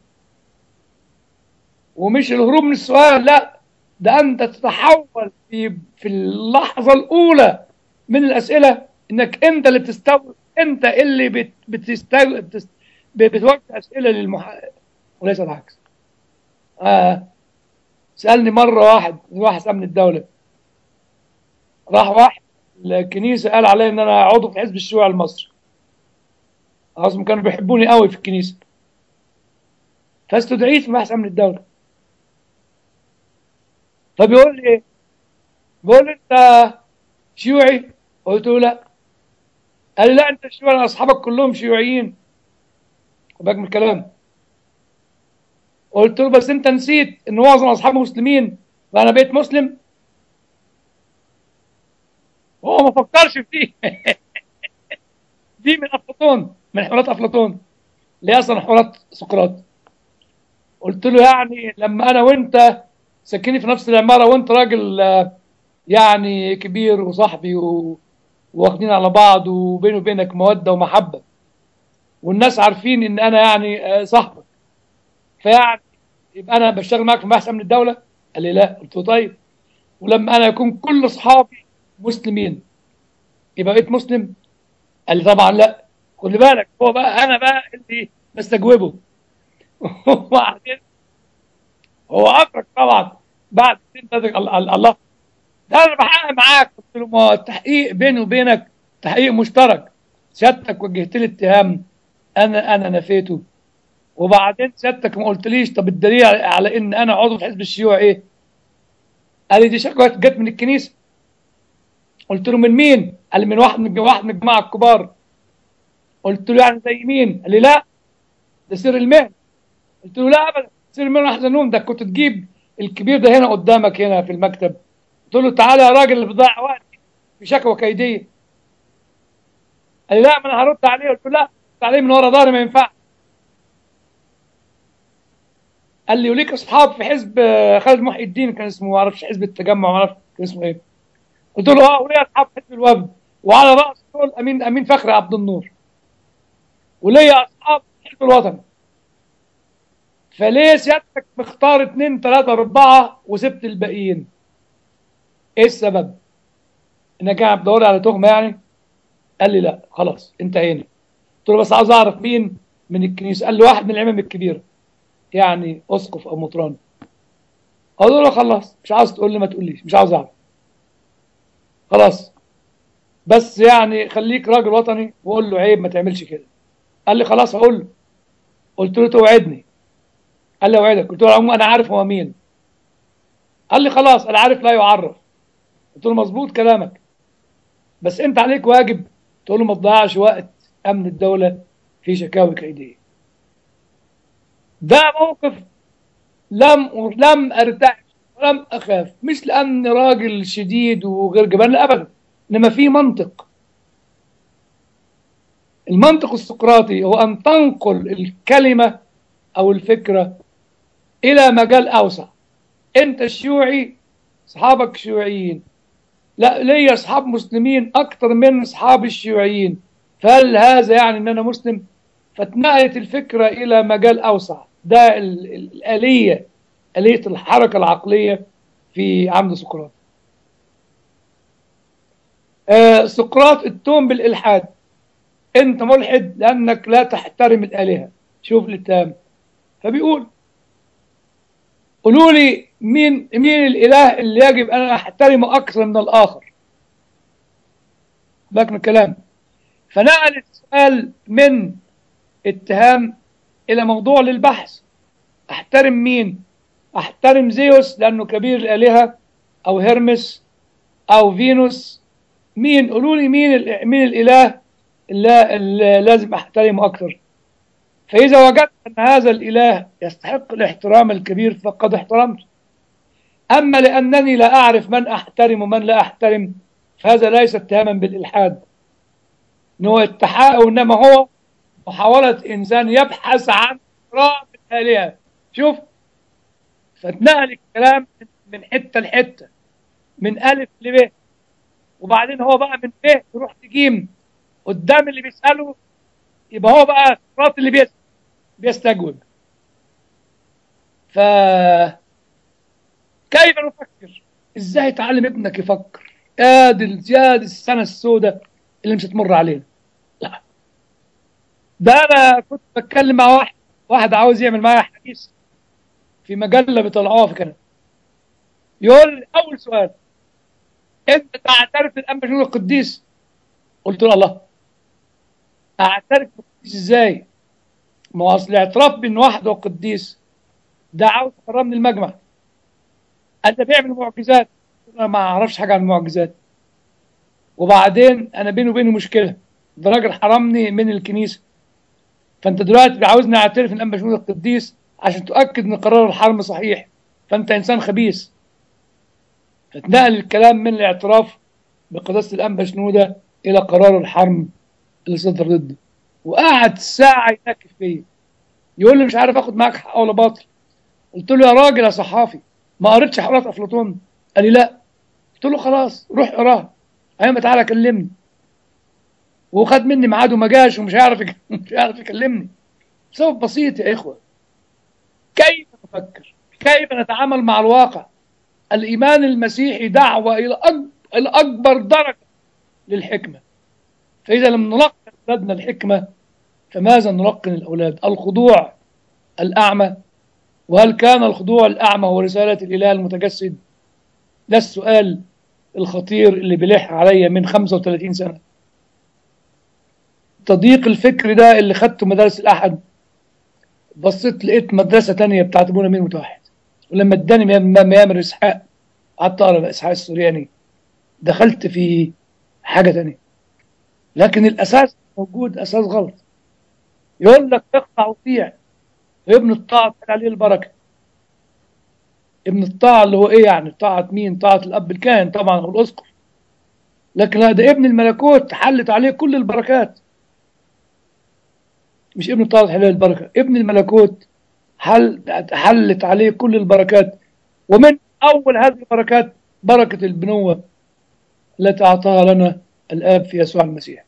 ومش الهروب من السؤال. لا، ده أنت تتحول في اللحظة الأولى من الأسئلة إنك أنت اللي بتستوعب، أنت اللي بتوجه أسئلة وليس العكس. سألني مرة واحد أمن الدولة، راح واحد الكنيسة قال علي إن أنا عضو في حزب الشيوعي المصري. أصلا كانوا بيحبوني قوي في الكنيسة، فاستدعيت في بحث أمن الدولة. فبيقول لي إيه؟ بيقول لي أنت شيوعي؟ قلت له لا. قال لي لا أنت شيوعي، أنا أصحابك كلهم شيوعيين. وبكمل الكلام. قلت له بس أنت نسيت إن معظم أصحابي مسلمين فأنا بقيت مسلم. هو ما فكرش فيه. دي من أفلاطون، من حوارات أفلاطون اللي هي أصلا حوارات سقراط. قلت له يعني لما أنا وأنت ساكنين في نفس العمارة وأنت راجل يعني كبير وصاحبي واخدين على بعض وبيني وبينك مودة ومحبة، والناس عارفين ان انا يعني صاحبك، فيعني يبقى انا بشتغل معاك في بحث امن الدولة؟ قال لي لا. قلت له طيب، ولما انا يكون كل اصحابي مسلمين يبقى بقيت مسلم؟ قال لي طبعا لا. خلي بالك، هو بقى انا بقى اللي بستجوبه. وبعدين هو أدرك طبعا بعد الله، ده أنا بحقق معاك. قلت له ما هو التحقيق بيني وبينك تحقيق مشترك، سيادتك وجهت لي اتهام أنا نفيته، وبعدين سيادتك ما قلتليش طب الدليل على إن أنا عضو في حزب الشيوعي إيه؟ قال لي دي شكوى جت من الكنيسة. قلت له من مين؟ قال لي من واحد من الجماعة الكبار. قلت له يعني زي مين؟ قال لي لا ده سر المهنة. قلت له لا ابدا سر المهنة احسن ده كنت تجيب الكبير ده هنا قدامك هنا في المكتب. قلت له تعالى يا راجل اللي بتضيع وقت في شكوى كيديه. قال لي لا ما انا هرد عليه. قلت له لا رد عليه من ورا ظهري ما ينفعش. قال لي وليك اصحاب في حزب خالد محي الدين كان اسمه ما اعرفش حزب التجمع ما اعرفش كان اسمه ايه. قلت له اه وليا اصحاب في حزب الوفد وعلى راس دول امين فخري عبد النور وليا اصحاب في الحزب الوطني. فليه سيادتك مختار 2 3 4 وسبت الباقيين؟ ايه السبب؟ انك قاعد بتدور على تهمه يعني؟ قال لي لا خلاص انتهينا. قلت له بس عاوز اعرف مين من الكنيسه. قال لي واحد من العمم الكبيره يعني اسقف او مطران. قلت له خلاص مش عاوز تقول لي ما تقوليش مش عاوز اعرف خلاص، بس يعني خليك راجل وطني وقول له عيب ما تعملش كده. قال لي خلاص هقول له. قلت له توعدني؟ قال لي اوعدك. قلت له عموما انا عارف هو مين. قال لي خلاص انا عارف لا يعرف. قلت له مظبوط كلامك، بس انت عليك واجب تقول له ما تضيعش وقت امن الدوله في شكاوي كيديه. ده موقف لم ارتعش ولم اخاف، مش لان راجل شديد وغير جبان لا ابدا، انما في منطق. المنطق السقراطي هو ان تنقل الكلمه او الفكره الى مجال اوسع. انت شيوعي، اصحابك شيوعيين، لا ليا اصحاب مسلمين اكثر من اصحاب الشيوعيين، فهل هذا يعني ان انا مسلم؟ فاتنقلت الفكره الى مجال اوسع. ده الاليه، اليه الحركه العقليه في عند سقراط. سقراط اتهم بالالحاد. انت ملحد لانك لا تحترم الالهه. شوف الاتهام. فبيقول قولوا لي مين الاله اللي يجب ان احترمه اكثر من الاخر. بالك من الكلام. فنقل السؤال من اتهام الى موضوع للبحث. احترم مين؟ احترم زيوس لانه كبير الالهه، او هرمس، او فينوس؟ مين؟ قولوا لي مين الاله اللي لازم احترمه اكثر. فاذا وجدت ان هذا الاله يستحق الاحترام الكبير فقد احترمته. اما لانني لا اعرف من احترم ومن لا احترم فهذا ليس اتهاما بالالحاد، انه اتحاد، انما هو محاوله انسان يبحث عن احترام الالهه. شوف، فتنقل الكلام من حته لحته، من الف لب، وبعدين هو بقى من ب تروح تجيم قدام اللي بيساله، يبقى هو بقى سقراط اللي بيستجوب. فكيف نفكر؟ ازاي تعلم ابنك يفكر؟ يا دي السنه السوداء اللي مش هتمر علينا. لا، ده انا كنت بتكلم مع واحد عاوز يعمل معايا حديث في مجله بيطلعوها في كندا. يقول لي اول سؤال انت تعترف الانبا شنو القديس؟ قلت له الله، اعترف بالقديس ازاي؟ ما هو اصل الاعتراف بان واحد هو قديس ده عاوز يقرب من المجمع. انت بيعمل معجزات. انا ما اعرفش حاجه عن المعجزات، وبعدين انا بيني وبينه مشكله، ده راجل حرمني من الكنيسه. فانت دلوقتي عاوزني اعترف ان انبا شنو القديس عشان تؤكد ان قرار الحرم صحيح، فانت انسان خبيث. فتنقل الكلام من الاعتراف بقداسه الانبا شنوده الى قرار الحرم اللي صدر ضده. وقعد ساعه ينكف فيا، يقول لي مش عارف اخد معاك حق ولا باطل. قلت له يا راجل يا صحافي ما قريتش حوارات افلاطون؟ قال لي لا. قلت له خلاص روح اقراها، ايما تعالى كلمني. وخد مني ميعاد وما جاش ومش هيعرف مش هيعرف يكلمني. سبب بسيط يا اخوه، كيف نفكر؟ كيف نتعامل مع الواقع؟ الايمان المسيحي دعوه الى اكبر درجه للحكمه. فاذا لم نلقن اولادنا الحكمه فماذا نلقن الاولاد؟ الخضوع الاعمى، وهل كان الخضوع الأعمى هو رسالة الإله المتجسد؟ ده السؤال الخطير اللي بيلح عليا من 35 سنة. تضييق الفكر ده اللي خدته مدارس الأحد، بصيت لقيت مدرسة تانية بتاعت أبونا مين متوحد. ولما اداني ميامر إسحاق، قعدت أقرأ إسحاق السورياني، دخلت في حاجة تانية. لكن الأساس موجود، أساس غلط. يقول لك اقطع وطيع، وابن الطاعة كان عليه البركة. ابن الطاعة اللي هو إيه يعني؟ طاعة مين؟ طاعة الأب الكاهن طبعا، أو الأسقف. لكن لا، ده ابن الملكوت حلت عليه كل البركات. مش ابن الطاعة حلال البركة، ابن الملكوت حلت عليه كل البركات. ومن أول هذه البركات بركة البنوة التي أعطاها لنا الآب في يسوع المسيح.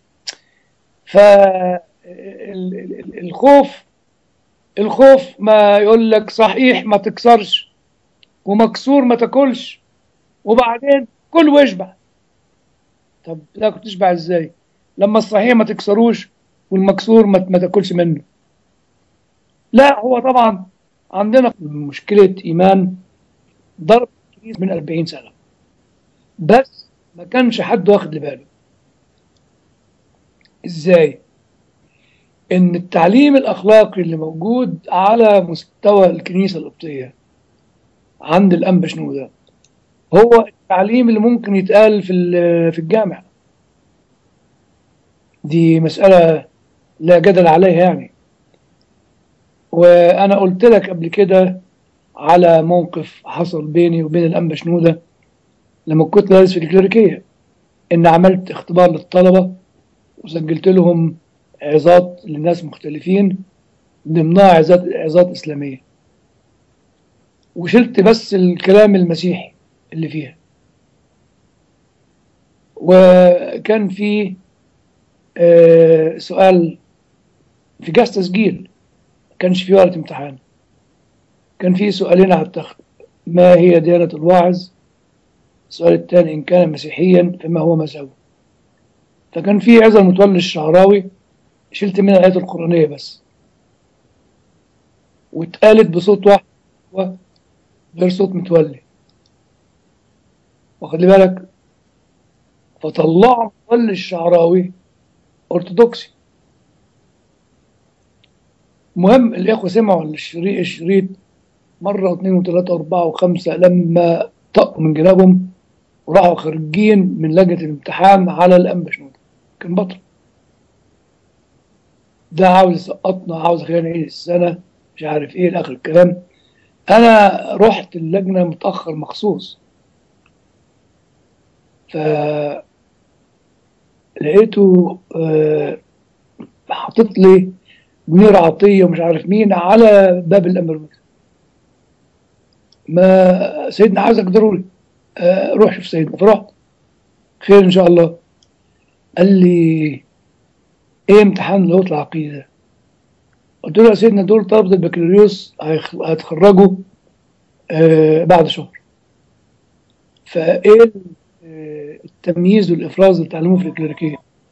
الخوف ما يقول لك صحيح ما تكسرش، ومكسور ما تاكلش، وبعدين كل واشبع. طب لا، كنت تشبع ازاي لما الصحيح ما تكسروش والمكسور ما تاكلش منه؟ لا، هو طبعا عندنا مشكلة إيمان ضرب الكنيسة من 40 سنة، بس ما كانش حد واخد باله. ازاي؟ ان التعليم الاخلاقي اللي موجود على مستوى الكنيسة القبطية عند الانبا شنودة هو التعليم اللي ممكن يتقال في الجامع. دي مسألة لا جدل عليها يعني. وانا قلت لك قبل كده على موقف حصل بيني وبين الانبا شنودة لما كنت بدرس في الكليريكية، ان عملت اختبار للطلبة وسجلت لهم عظات لناس مختلفين، ضمنها عظات إسلامية، وشلت بس الكلام المسيحي اللي فيها. وكان في سؤال في جهاز تسجيل، ما كانش في ورقة امتحان. كان في سؤالين على التخت: ما هي ديانة الواعظ؟ السؤال الثاني: إن كان مسيحيا فما هو مذهبه؟ فكان في عظة متولي الشعراوي، شلت منها الآيات القرآنية بس، واتقالت بصوت واحد غير صوت متولي، واخد لي بالك؟ فطلعوا متولي الشعراوي أرثوذكسي. المهم الإخوة سمعوا الشريط مرة واثنين وثلاثة وأربعة وخمسة، لما طقوا من جنابهم وراحوا خارجين من لجنة الامتحان على الأنبا شنودة. كان بطل، ده عاوز يسقطنا، عاوز يخلينا نعيد السنة، مش عارف إيه لآخر الكلام. أنا رحت اللجنة متأخر مخصوص، فلقيته حاطط لي منير عطية ومش عارف مين على باب الأنبا. ما سيدنا عاوزك ضروري، روح شوف سيدنا. فرحت، خير إن شاء الله. قال لي: إيه امتحان لغة العقيدة؟ قلت له: يا سيدنا دول طلبة البكالوريوس هيتخرجوا بعد شهر، فإيه التمييز والإفراز اللي اتعلموه في الكليريكية؟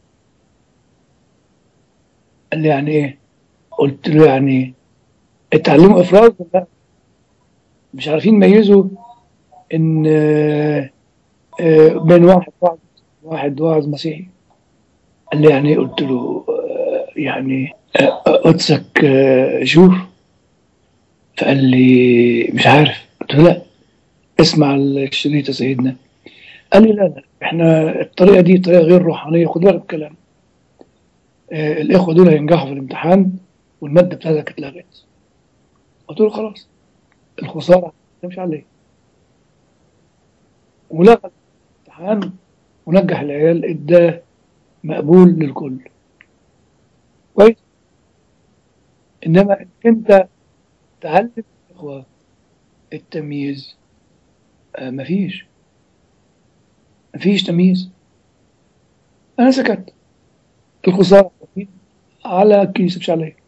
قال لي: يعني إيه؟ قلت له: يعني اتعلموا إفراز ولا لا؟ مش عارفين يميزوا إن بين واحد واعظ مسيحي؟ قال لي: يعني إيه؟ قلت له: يعني قدسك شوف. فقال لي: مش عارف. قلت له: لا، اسمع الشريط يا سيدنا. قال لي: لا لا، احنا الطريقه دي طريقه غير روحانيه، خد بالك الكلام. الاخوه دول هينجحوا في الامتحان والماده بتاعتك اتلغت. قلت له: خلاص، الخساره مش عليه. ولغى الامتحان ونجح العيال، اداه مقبول للكل. كويس. انما انك انت تعلم الاخوه التمييز، مفيش تمييز. انا سكت. الخساره على الكنيسه مش عليا.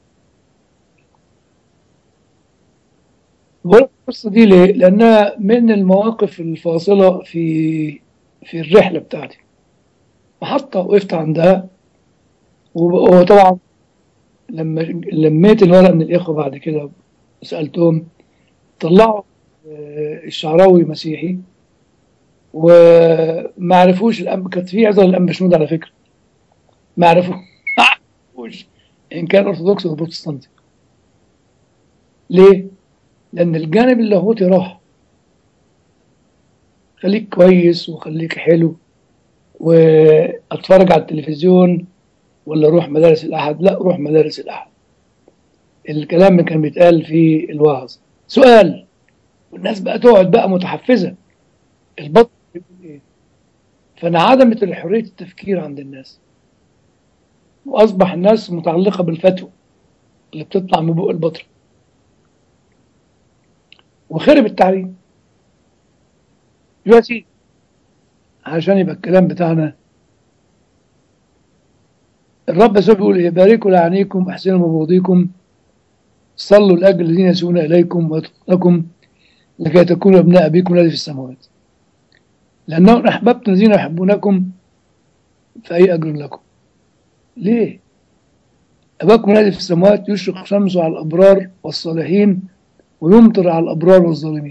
بقول القصة دي ليه؟ لأنها من المواقف الفاصلة في الرحلة بتاعتي. محطة وقفت عندها، وطبعا لما لميت الورق من الإخوة بعد كده سألتهم، طلعوا الشعراوي مسيحي، وما عرفوش كانت في عزة الأنبا شنود على فكرة، ما عرفوش إن كان أرثوذكس أو بروتستانتي. ليه؟ لأن الجانب اللاهوتي راح. خليك كويس وخليك حلو واتفرج على التلفزيون ولا روح مدارس الأحد. لا، روح مدارس الأحد. الكلام اللي كان بيتقال في الوعظ. سؤال، والناس بقى تقعد بقى متحفزة، البطل بيقول ايه؟ فانعدمت حرية التفكير عند الناس، واصبح الناس متعلقة بالفتوى اللي بتطلع من بق البطل، وخرب التعليم. دلوقتي عشان يبقى الكلام بتاعنا، الرب يسوع بيقول ايه؟ باركوا لعينيكم، احسنوا ببغضيكم، صلوا لاجل الذين يسوون اليكم ويطلبونكم لكي تكونوا ابناء ابيكم الذي في السماوات، لانه ان احببتم الذين يحبونكم فاي اجر لكم. ليه؟ اباكم الذي في السماوات يشرق شمسه على الابرار والصالحين ويمطر على الابرار والظالمين،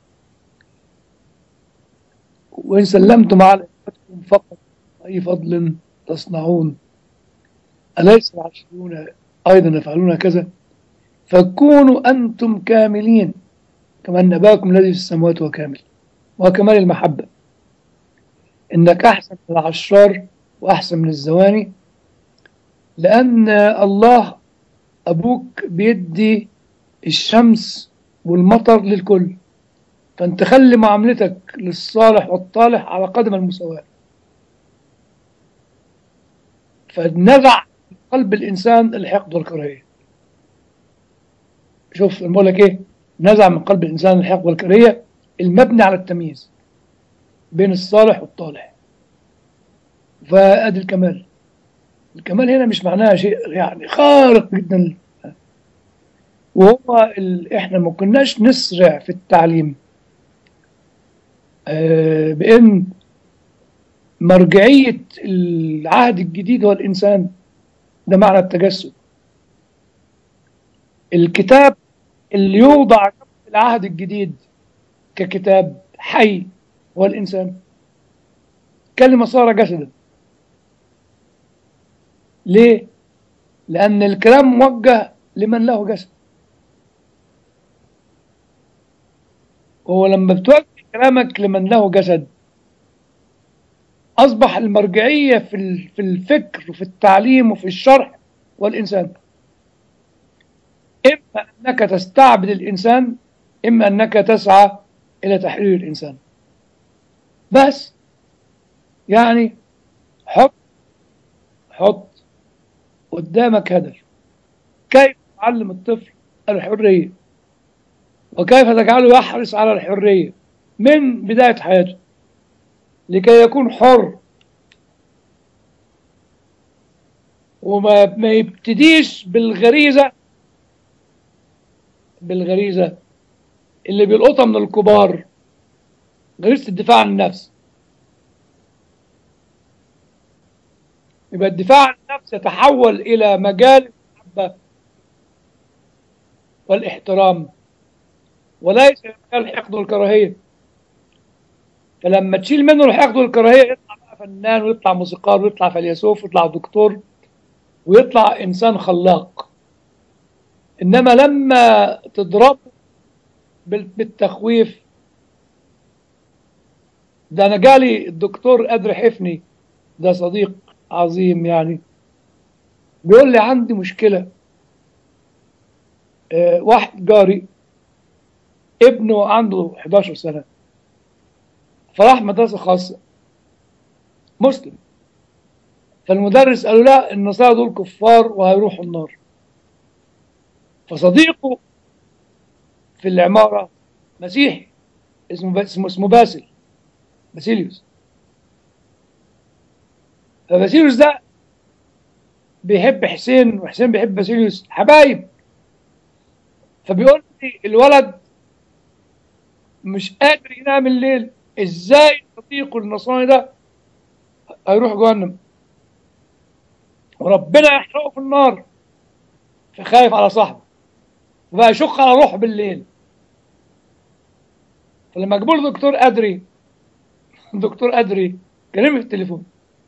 وان سلمتم على انفسكم فقط اي فضل تصنعون، اليس العشرون ايضا يفعلون كذا؟ فكونوا انتم كاملين كما ان اباكم الذي في السماوات هو كامل. وكمال المحبه انك احسن من العشار واحسن من الزواني، لان الله ابوك بيدي الشمس والمطر للكل، فانت خلي معاملتك للصالح والطالح على قدم المساواة. فنزع من قلب الإنسان الحقد والكراهية. شوف أنا بقول لك إيه؟ نزع من قلب الإنسان الحقد والكراهية المبني على التمييز بين الصالح والطالح. فأدي الكمال. الكمال هنا مش معناها شيء يعني خارق جدا، وهو إحنا ما كناش نسرع في التعليم بأن مرجعية العهد الجديد هو الإنسان. ده معنى التجسد. الكتاب اللي يوضع في العهد الجديد ككتاب حي هو الإنسان. كلمة صار جسدا. ليه؟ لأن الكلام موجه لمن له جسد. وهو لما بتوجه كلامك لمن له جسد أصبح المرجعية في الفكر وفي التعليم وفي الشرح والإنسان. إما أنك تستعبد الإنسان، إما أنك تسعى إلى تحرير الإنسان. بس يعني حط قدامك هدف. كيف تعلم الطفل الحرية، وكيف تجعله يحرص على الحرية من بداية حياته لكي يكون حر، وما يبتديش بالغريزة اللي بيلقطها من الكبار، غريزة الدفاع عن النفس. يبقى الدفاع عن النفس يتحول إلى مجال المحبة والاحترام، وليس مجال الحقد والكراهية. فلما تشيل منه الحقد والكراهية يطلع بقى فنان، ويطلع موسيقار، ويطلع فيلسوف، ويطلع دكتور، ويطلع إنسان خلاق. إنما لما تضرب بالتخويف، ده أنا جالي الدكتور أدري حفني، ده صديق عظيم يعني، بيقول لي عندي مشكلة. واحد جاري ابنه عنده 11 سنة، فراح مدرسة خاصة مسلم، فالمدرس قالوا لا، النصارى دول كفار وهيروحوا النار. فصديقه في العمارة مسيحي، اسمه باسيليوس. فباسيليوس ده بيحب حسين، وحسين بيحب باسيليوس، حبايب. فبيقول لي الولد مش قادر ينام الليل، ازاي صديقه النصراني ده هيروح جهنم وربنا يحرقه في النار؟ فخايف على صاحبه، وبقى يشق على روحه بالليل. فلما جابوا له دكتور أدري، دكتور أدري كلمني في التليفون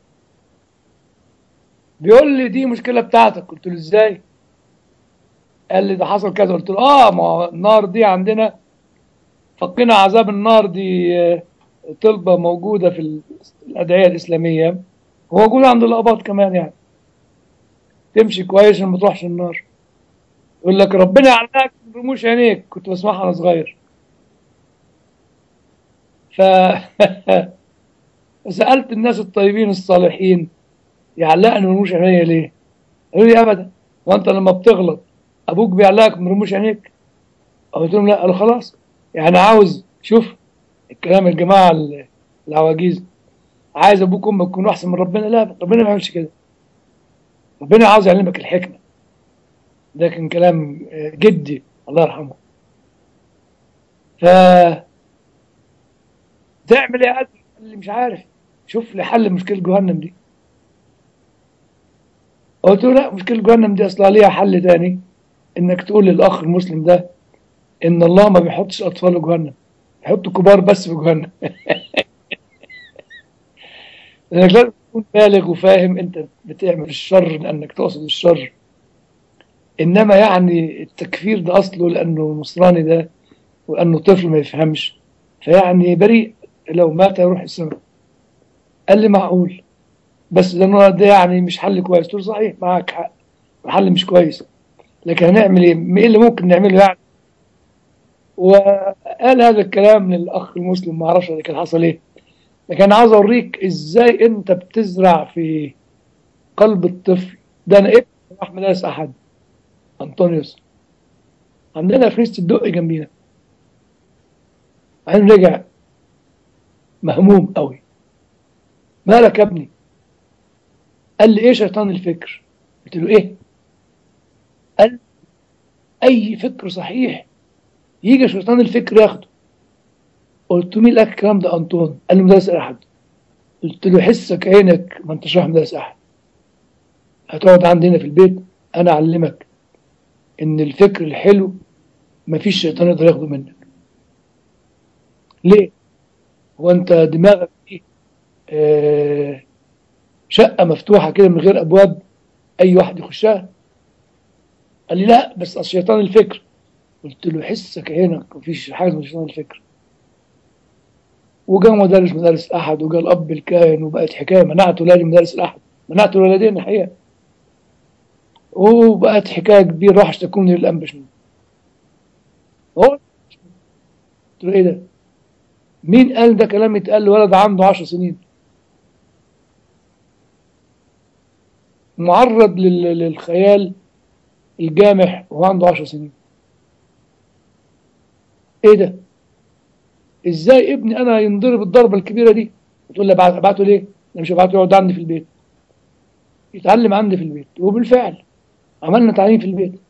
بيقول لي دي مشكلة بتاعتك. قلت له ازاي؟ قال لي ده حصل كذا. قلت له ما هو النار دي عندنا فقنا عذاب النار دي طلبة موجودة في الأدعية الإسلامية وموجودة عند الآباط كمان، يعني تمشي كويس عشان ما تروحش النار. يقول لك ربنا يعلقك من رموش عينيك، كنت بسمعها وأنا صغير. ف سألت الناس الطيبين الصالحين يعلقني من رموش عينيا ليه؟ قالوا لي أبدا، وأنت لما بتغلط أبوك بيعلقك من رموش عينيك؟ قلت لهم لا. قالوا خلاص، يعني عاوز شوف الكلام الجماعة العواجيز، عايز ابوك وامك يكونوا احسن من ربنا؟ لا، ربنا ما يعملش كده. ربنا عاوز يعلمك الحكمه. ده كان كلام جدي الله يرحمه. فتعمل ايه يا قدر؟ قال لي مش عارف، شوف لي حل مشكله جهنم دي. قلت له لا، مشكله جهنم دي اصلا ليها حل تاني، انك تقول للاخ المسلم ده ان الله ما بيحطش اطفال في جهنم، يحط كبار بس في جهنم. لانك لازم تكون بالغ وفاهم انت بتعمل الشر لانك تقصد الشر. انما يعني التكفير ده اصله لانه النصراني ده وانه طفل ما يفهمش، فيعني بريء، لو مات يروح السماء. قال لي معقول، بس ده يعني مش حل كويس. قلت له صحيح معاك حق، حل مش كويس، لكن هنعمل ايه؟ ايه اللي ممكن نعمله يعني؟ وقال هذا الكلام للاخ المسلم، ما اعرفش كان حصل ايه، لكن انا عاوز اوريك ازاي انت بتزرع في قلب الطفل ده. انا ابني راح مدارس احد انطونيوس عندنا في كنيسه الدقي جنبينا، بعدين رجع مهموم قوي. مالك يا ابني؟ قال لي ايه شيطان الفكر؟ قلت له ايه؟ قال اي فكر صحيح يجي شيطان الفكر ياخده. قلت له مين قال لك الكلام ده؟ انطون. قال لي مدرس احد. قلت له حسك عينك، ما انتش رايح مدرس احد، هتقعد عندنا في البيت انا اعلمك ان الفكر الحلو مفيش شيطان يقدر ياخده منك. ليه؟ هو انت دماغك دي آه شقه مفتوحه كده من غير ابواب اي واحد يخشها؟ قال لي لا، بس اصل شيطان الفكر. قلت له حسك عينك، مفيش حاجه اسمها شيطان الفكر. وجا مدرس احد، وجا الاب الكاهن، وبقت حكايه. منعت ولادي مدارس الاحد، منعت الولدين الحقيقه، وبقت حكايه كبيره. راح اشتكوني للانبشني. هو قلت له ايه ده؟ مين قال ده كلام يتقال لولد عنده 10 سنين معرض للخيال الجامح وهو عنده 10 سنين؟ ايه ده؟ ازاي ابني انا ينضرب الضربه الكبيره دي؟ تقول لي ابعته ليه؟ انا مش هبعته يقعد عندي في البيت يتعلم عندي في البيت. وبالفعل عملنا تعليم في البيت،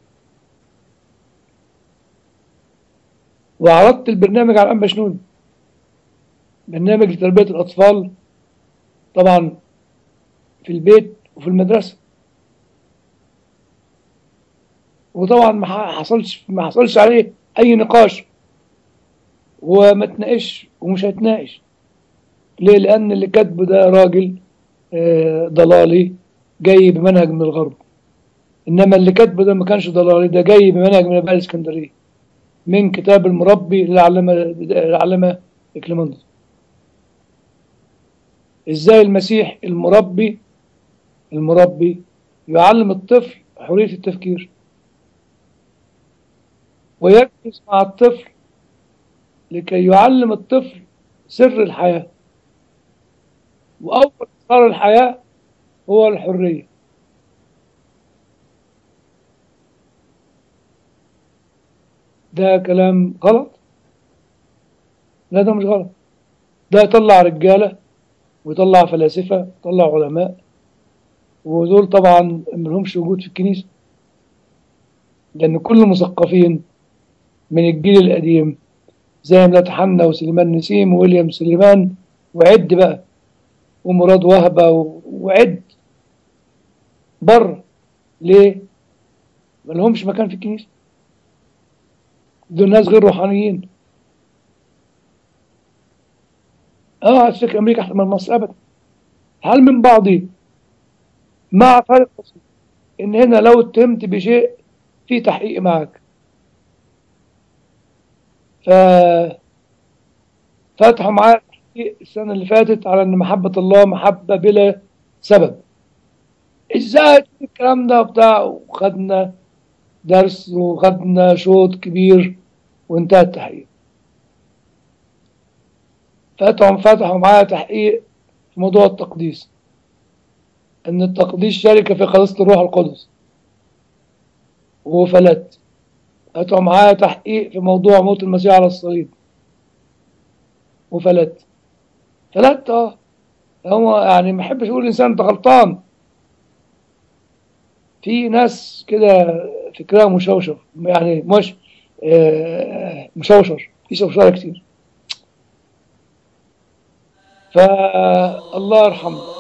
وعرضت البرنامج على الانبا شنود، برنامج لتربيه الاطفال، طبعا في البيت وفي المدرسه. وطبعا ما حصلش عليه اي نقاش، وما تناقش ومش هيتناقش. ليه؟ لان اللي كاتبه ده راجل ضلالي جاي بمنهج من الغرب. انما اللي كاتبه ده ما كانش ضلالي، ده جاي بمنهج من اباء الاسكندريه، من كتاب المربي للعلامه كليمندس. ازاي المسيح المربي يعلم الطفل حريه التفكير، ويركز مع الطفل لكي يعلم الطفل سر الحياه، واول اسرار الحياه هو الحريه. ده كلام غلط؟ لا، ده مش غلط. ده يطلع رجاله ويطلع فلاسفه ويطلع علماء، ودول طبعا ملهمش وجود في الكنيسه، لان كل المثقفين من الجيل القديم زي ملاك حنا وسليمان نسيم وويليام سليمان وعد بقى، ومراد وهبه وعد بره. ليه؟ ما لهمش مكان في الكنيسه، دول ناس غير روحانيين. هتفتكر أمريكا أحسن من مصر أبدا. هل من بعضي مع فرق بسيط، إن هنا لو اتهمت بشيء في تحقيق معك، ففتحوا معايا تحقيق السنة اللي فاتت على إن محبة الله محبة بلا سبب. إزاي تقول الكلام ده وبتاع، وخدنا درس وخدنا شوط كبير وانتهى التحقيق. فتحوا معايا تحقيق في موضوع التقديس، إن التقديس شركة في قداسة الروح القدس، وفلت. فتحوا معايا تحقيق في موضوع موت المسيح على الصليب، وفلت. فلت هو يعني ما احبش اقول الانسان انت غلطان. في ناس كده فكرها مشوشر، يعني مش مشوشر، في شوشره كتير. فالله يرحمه.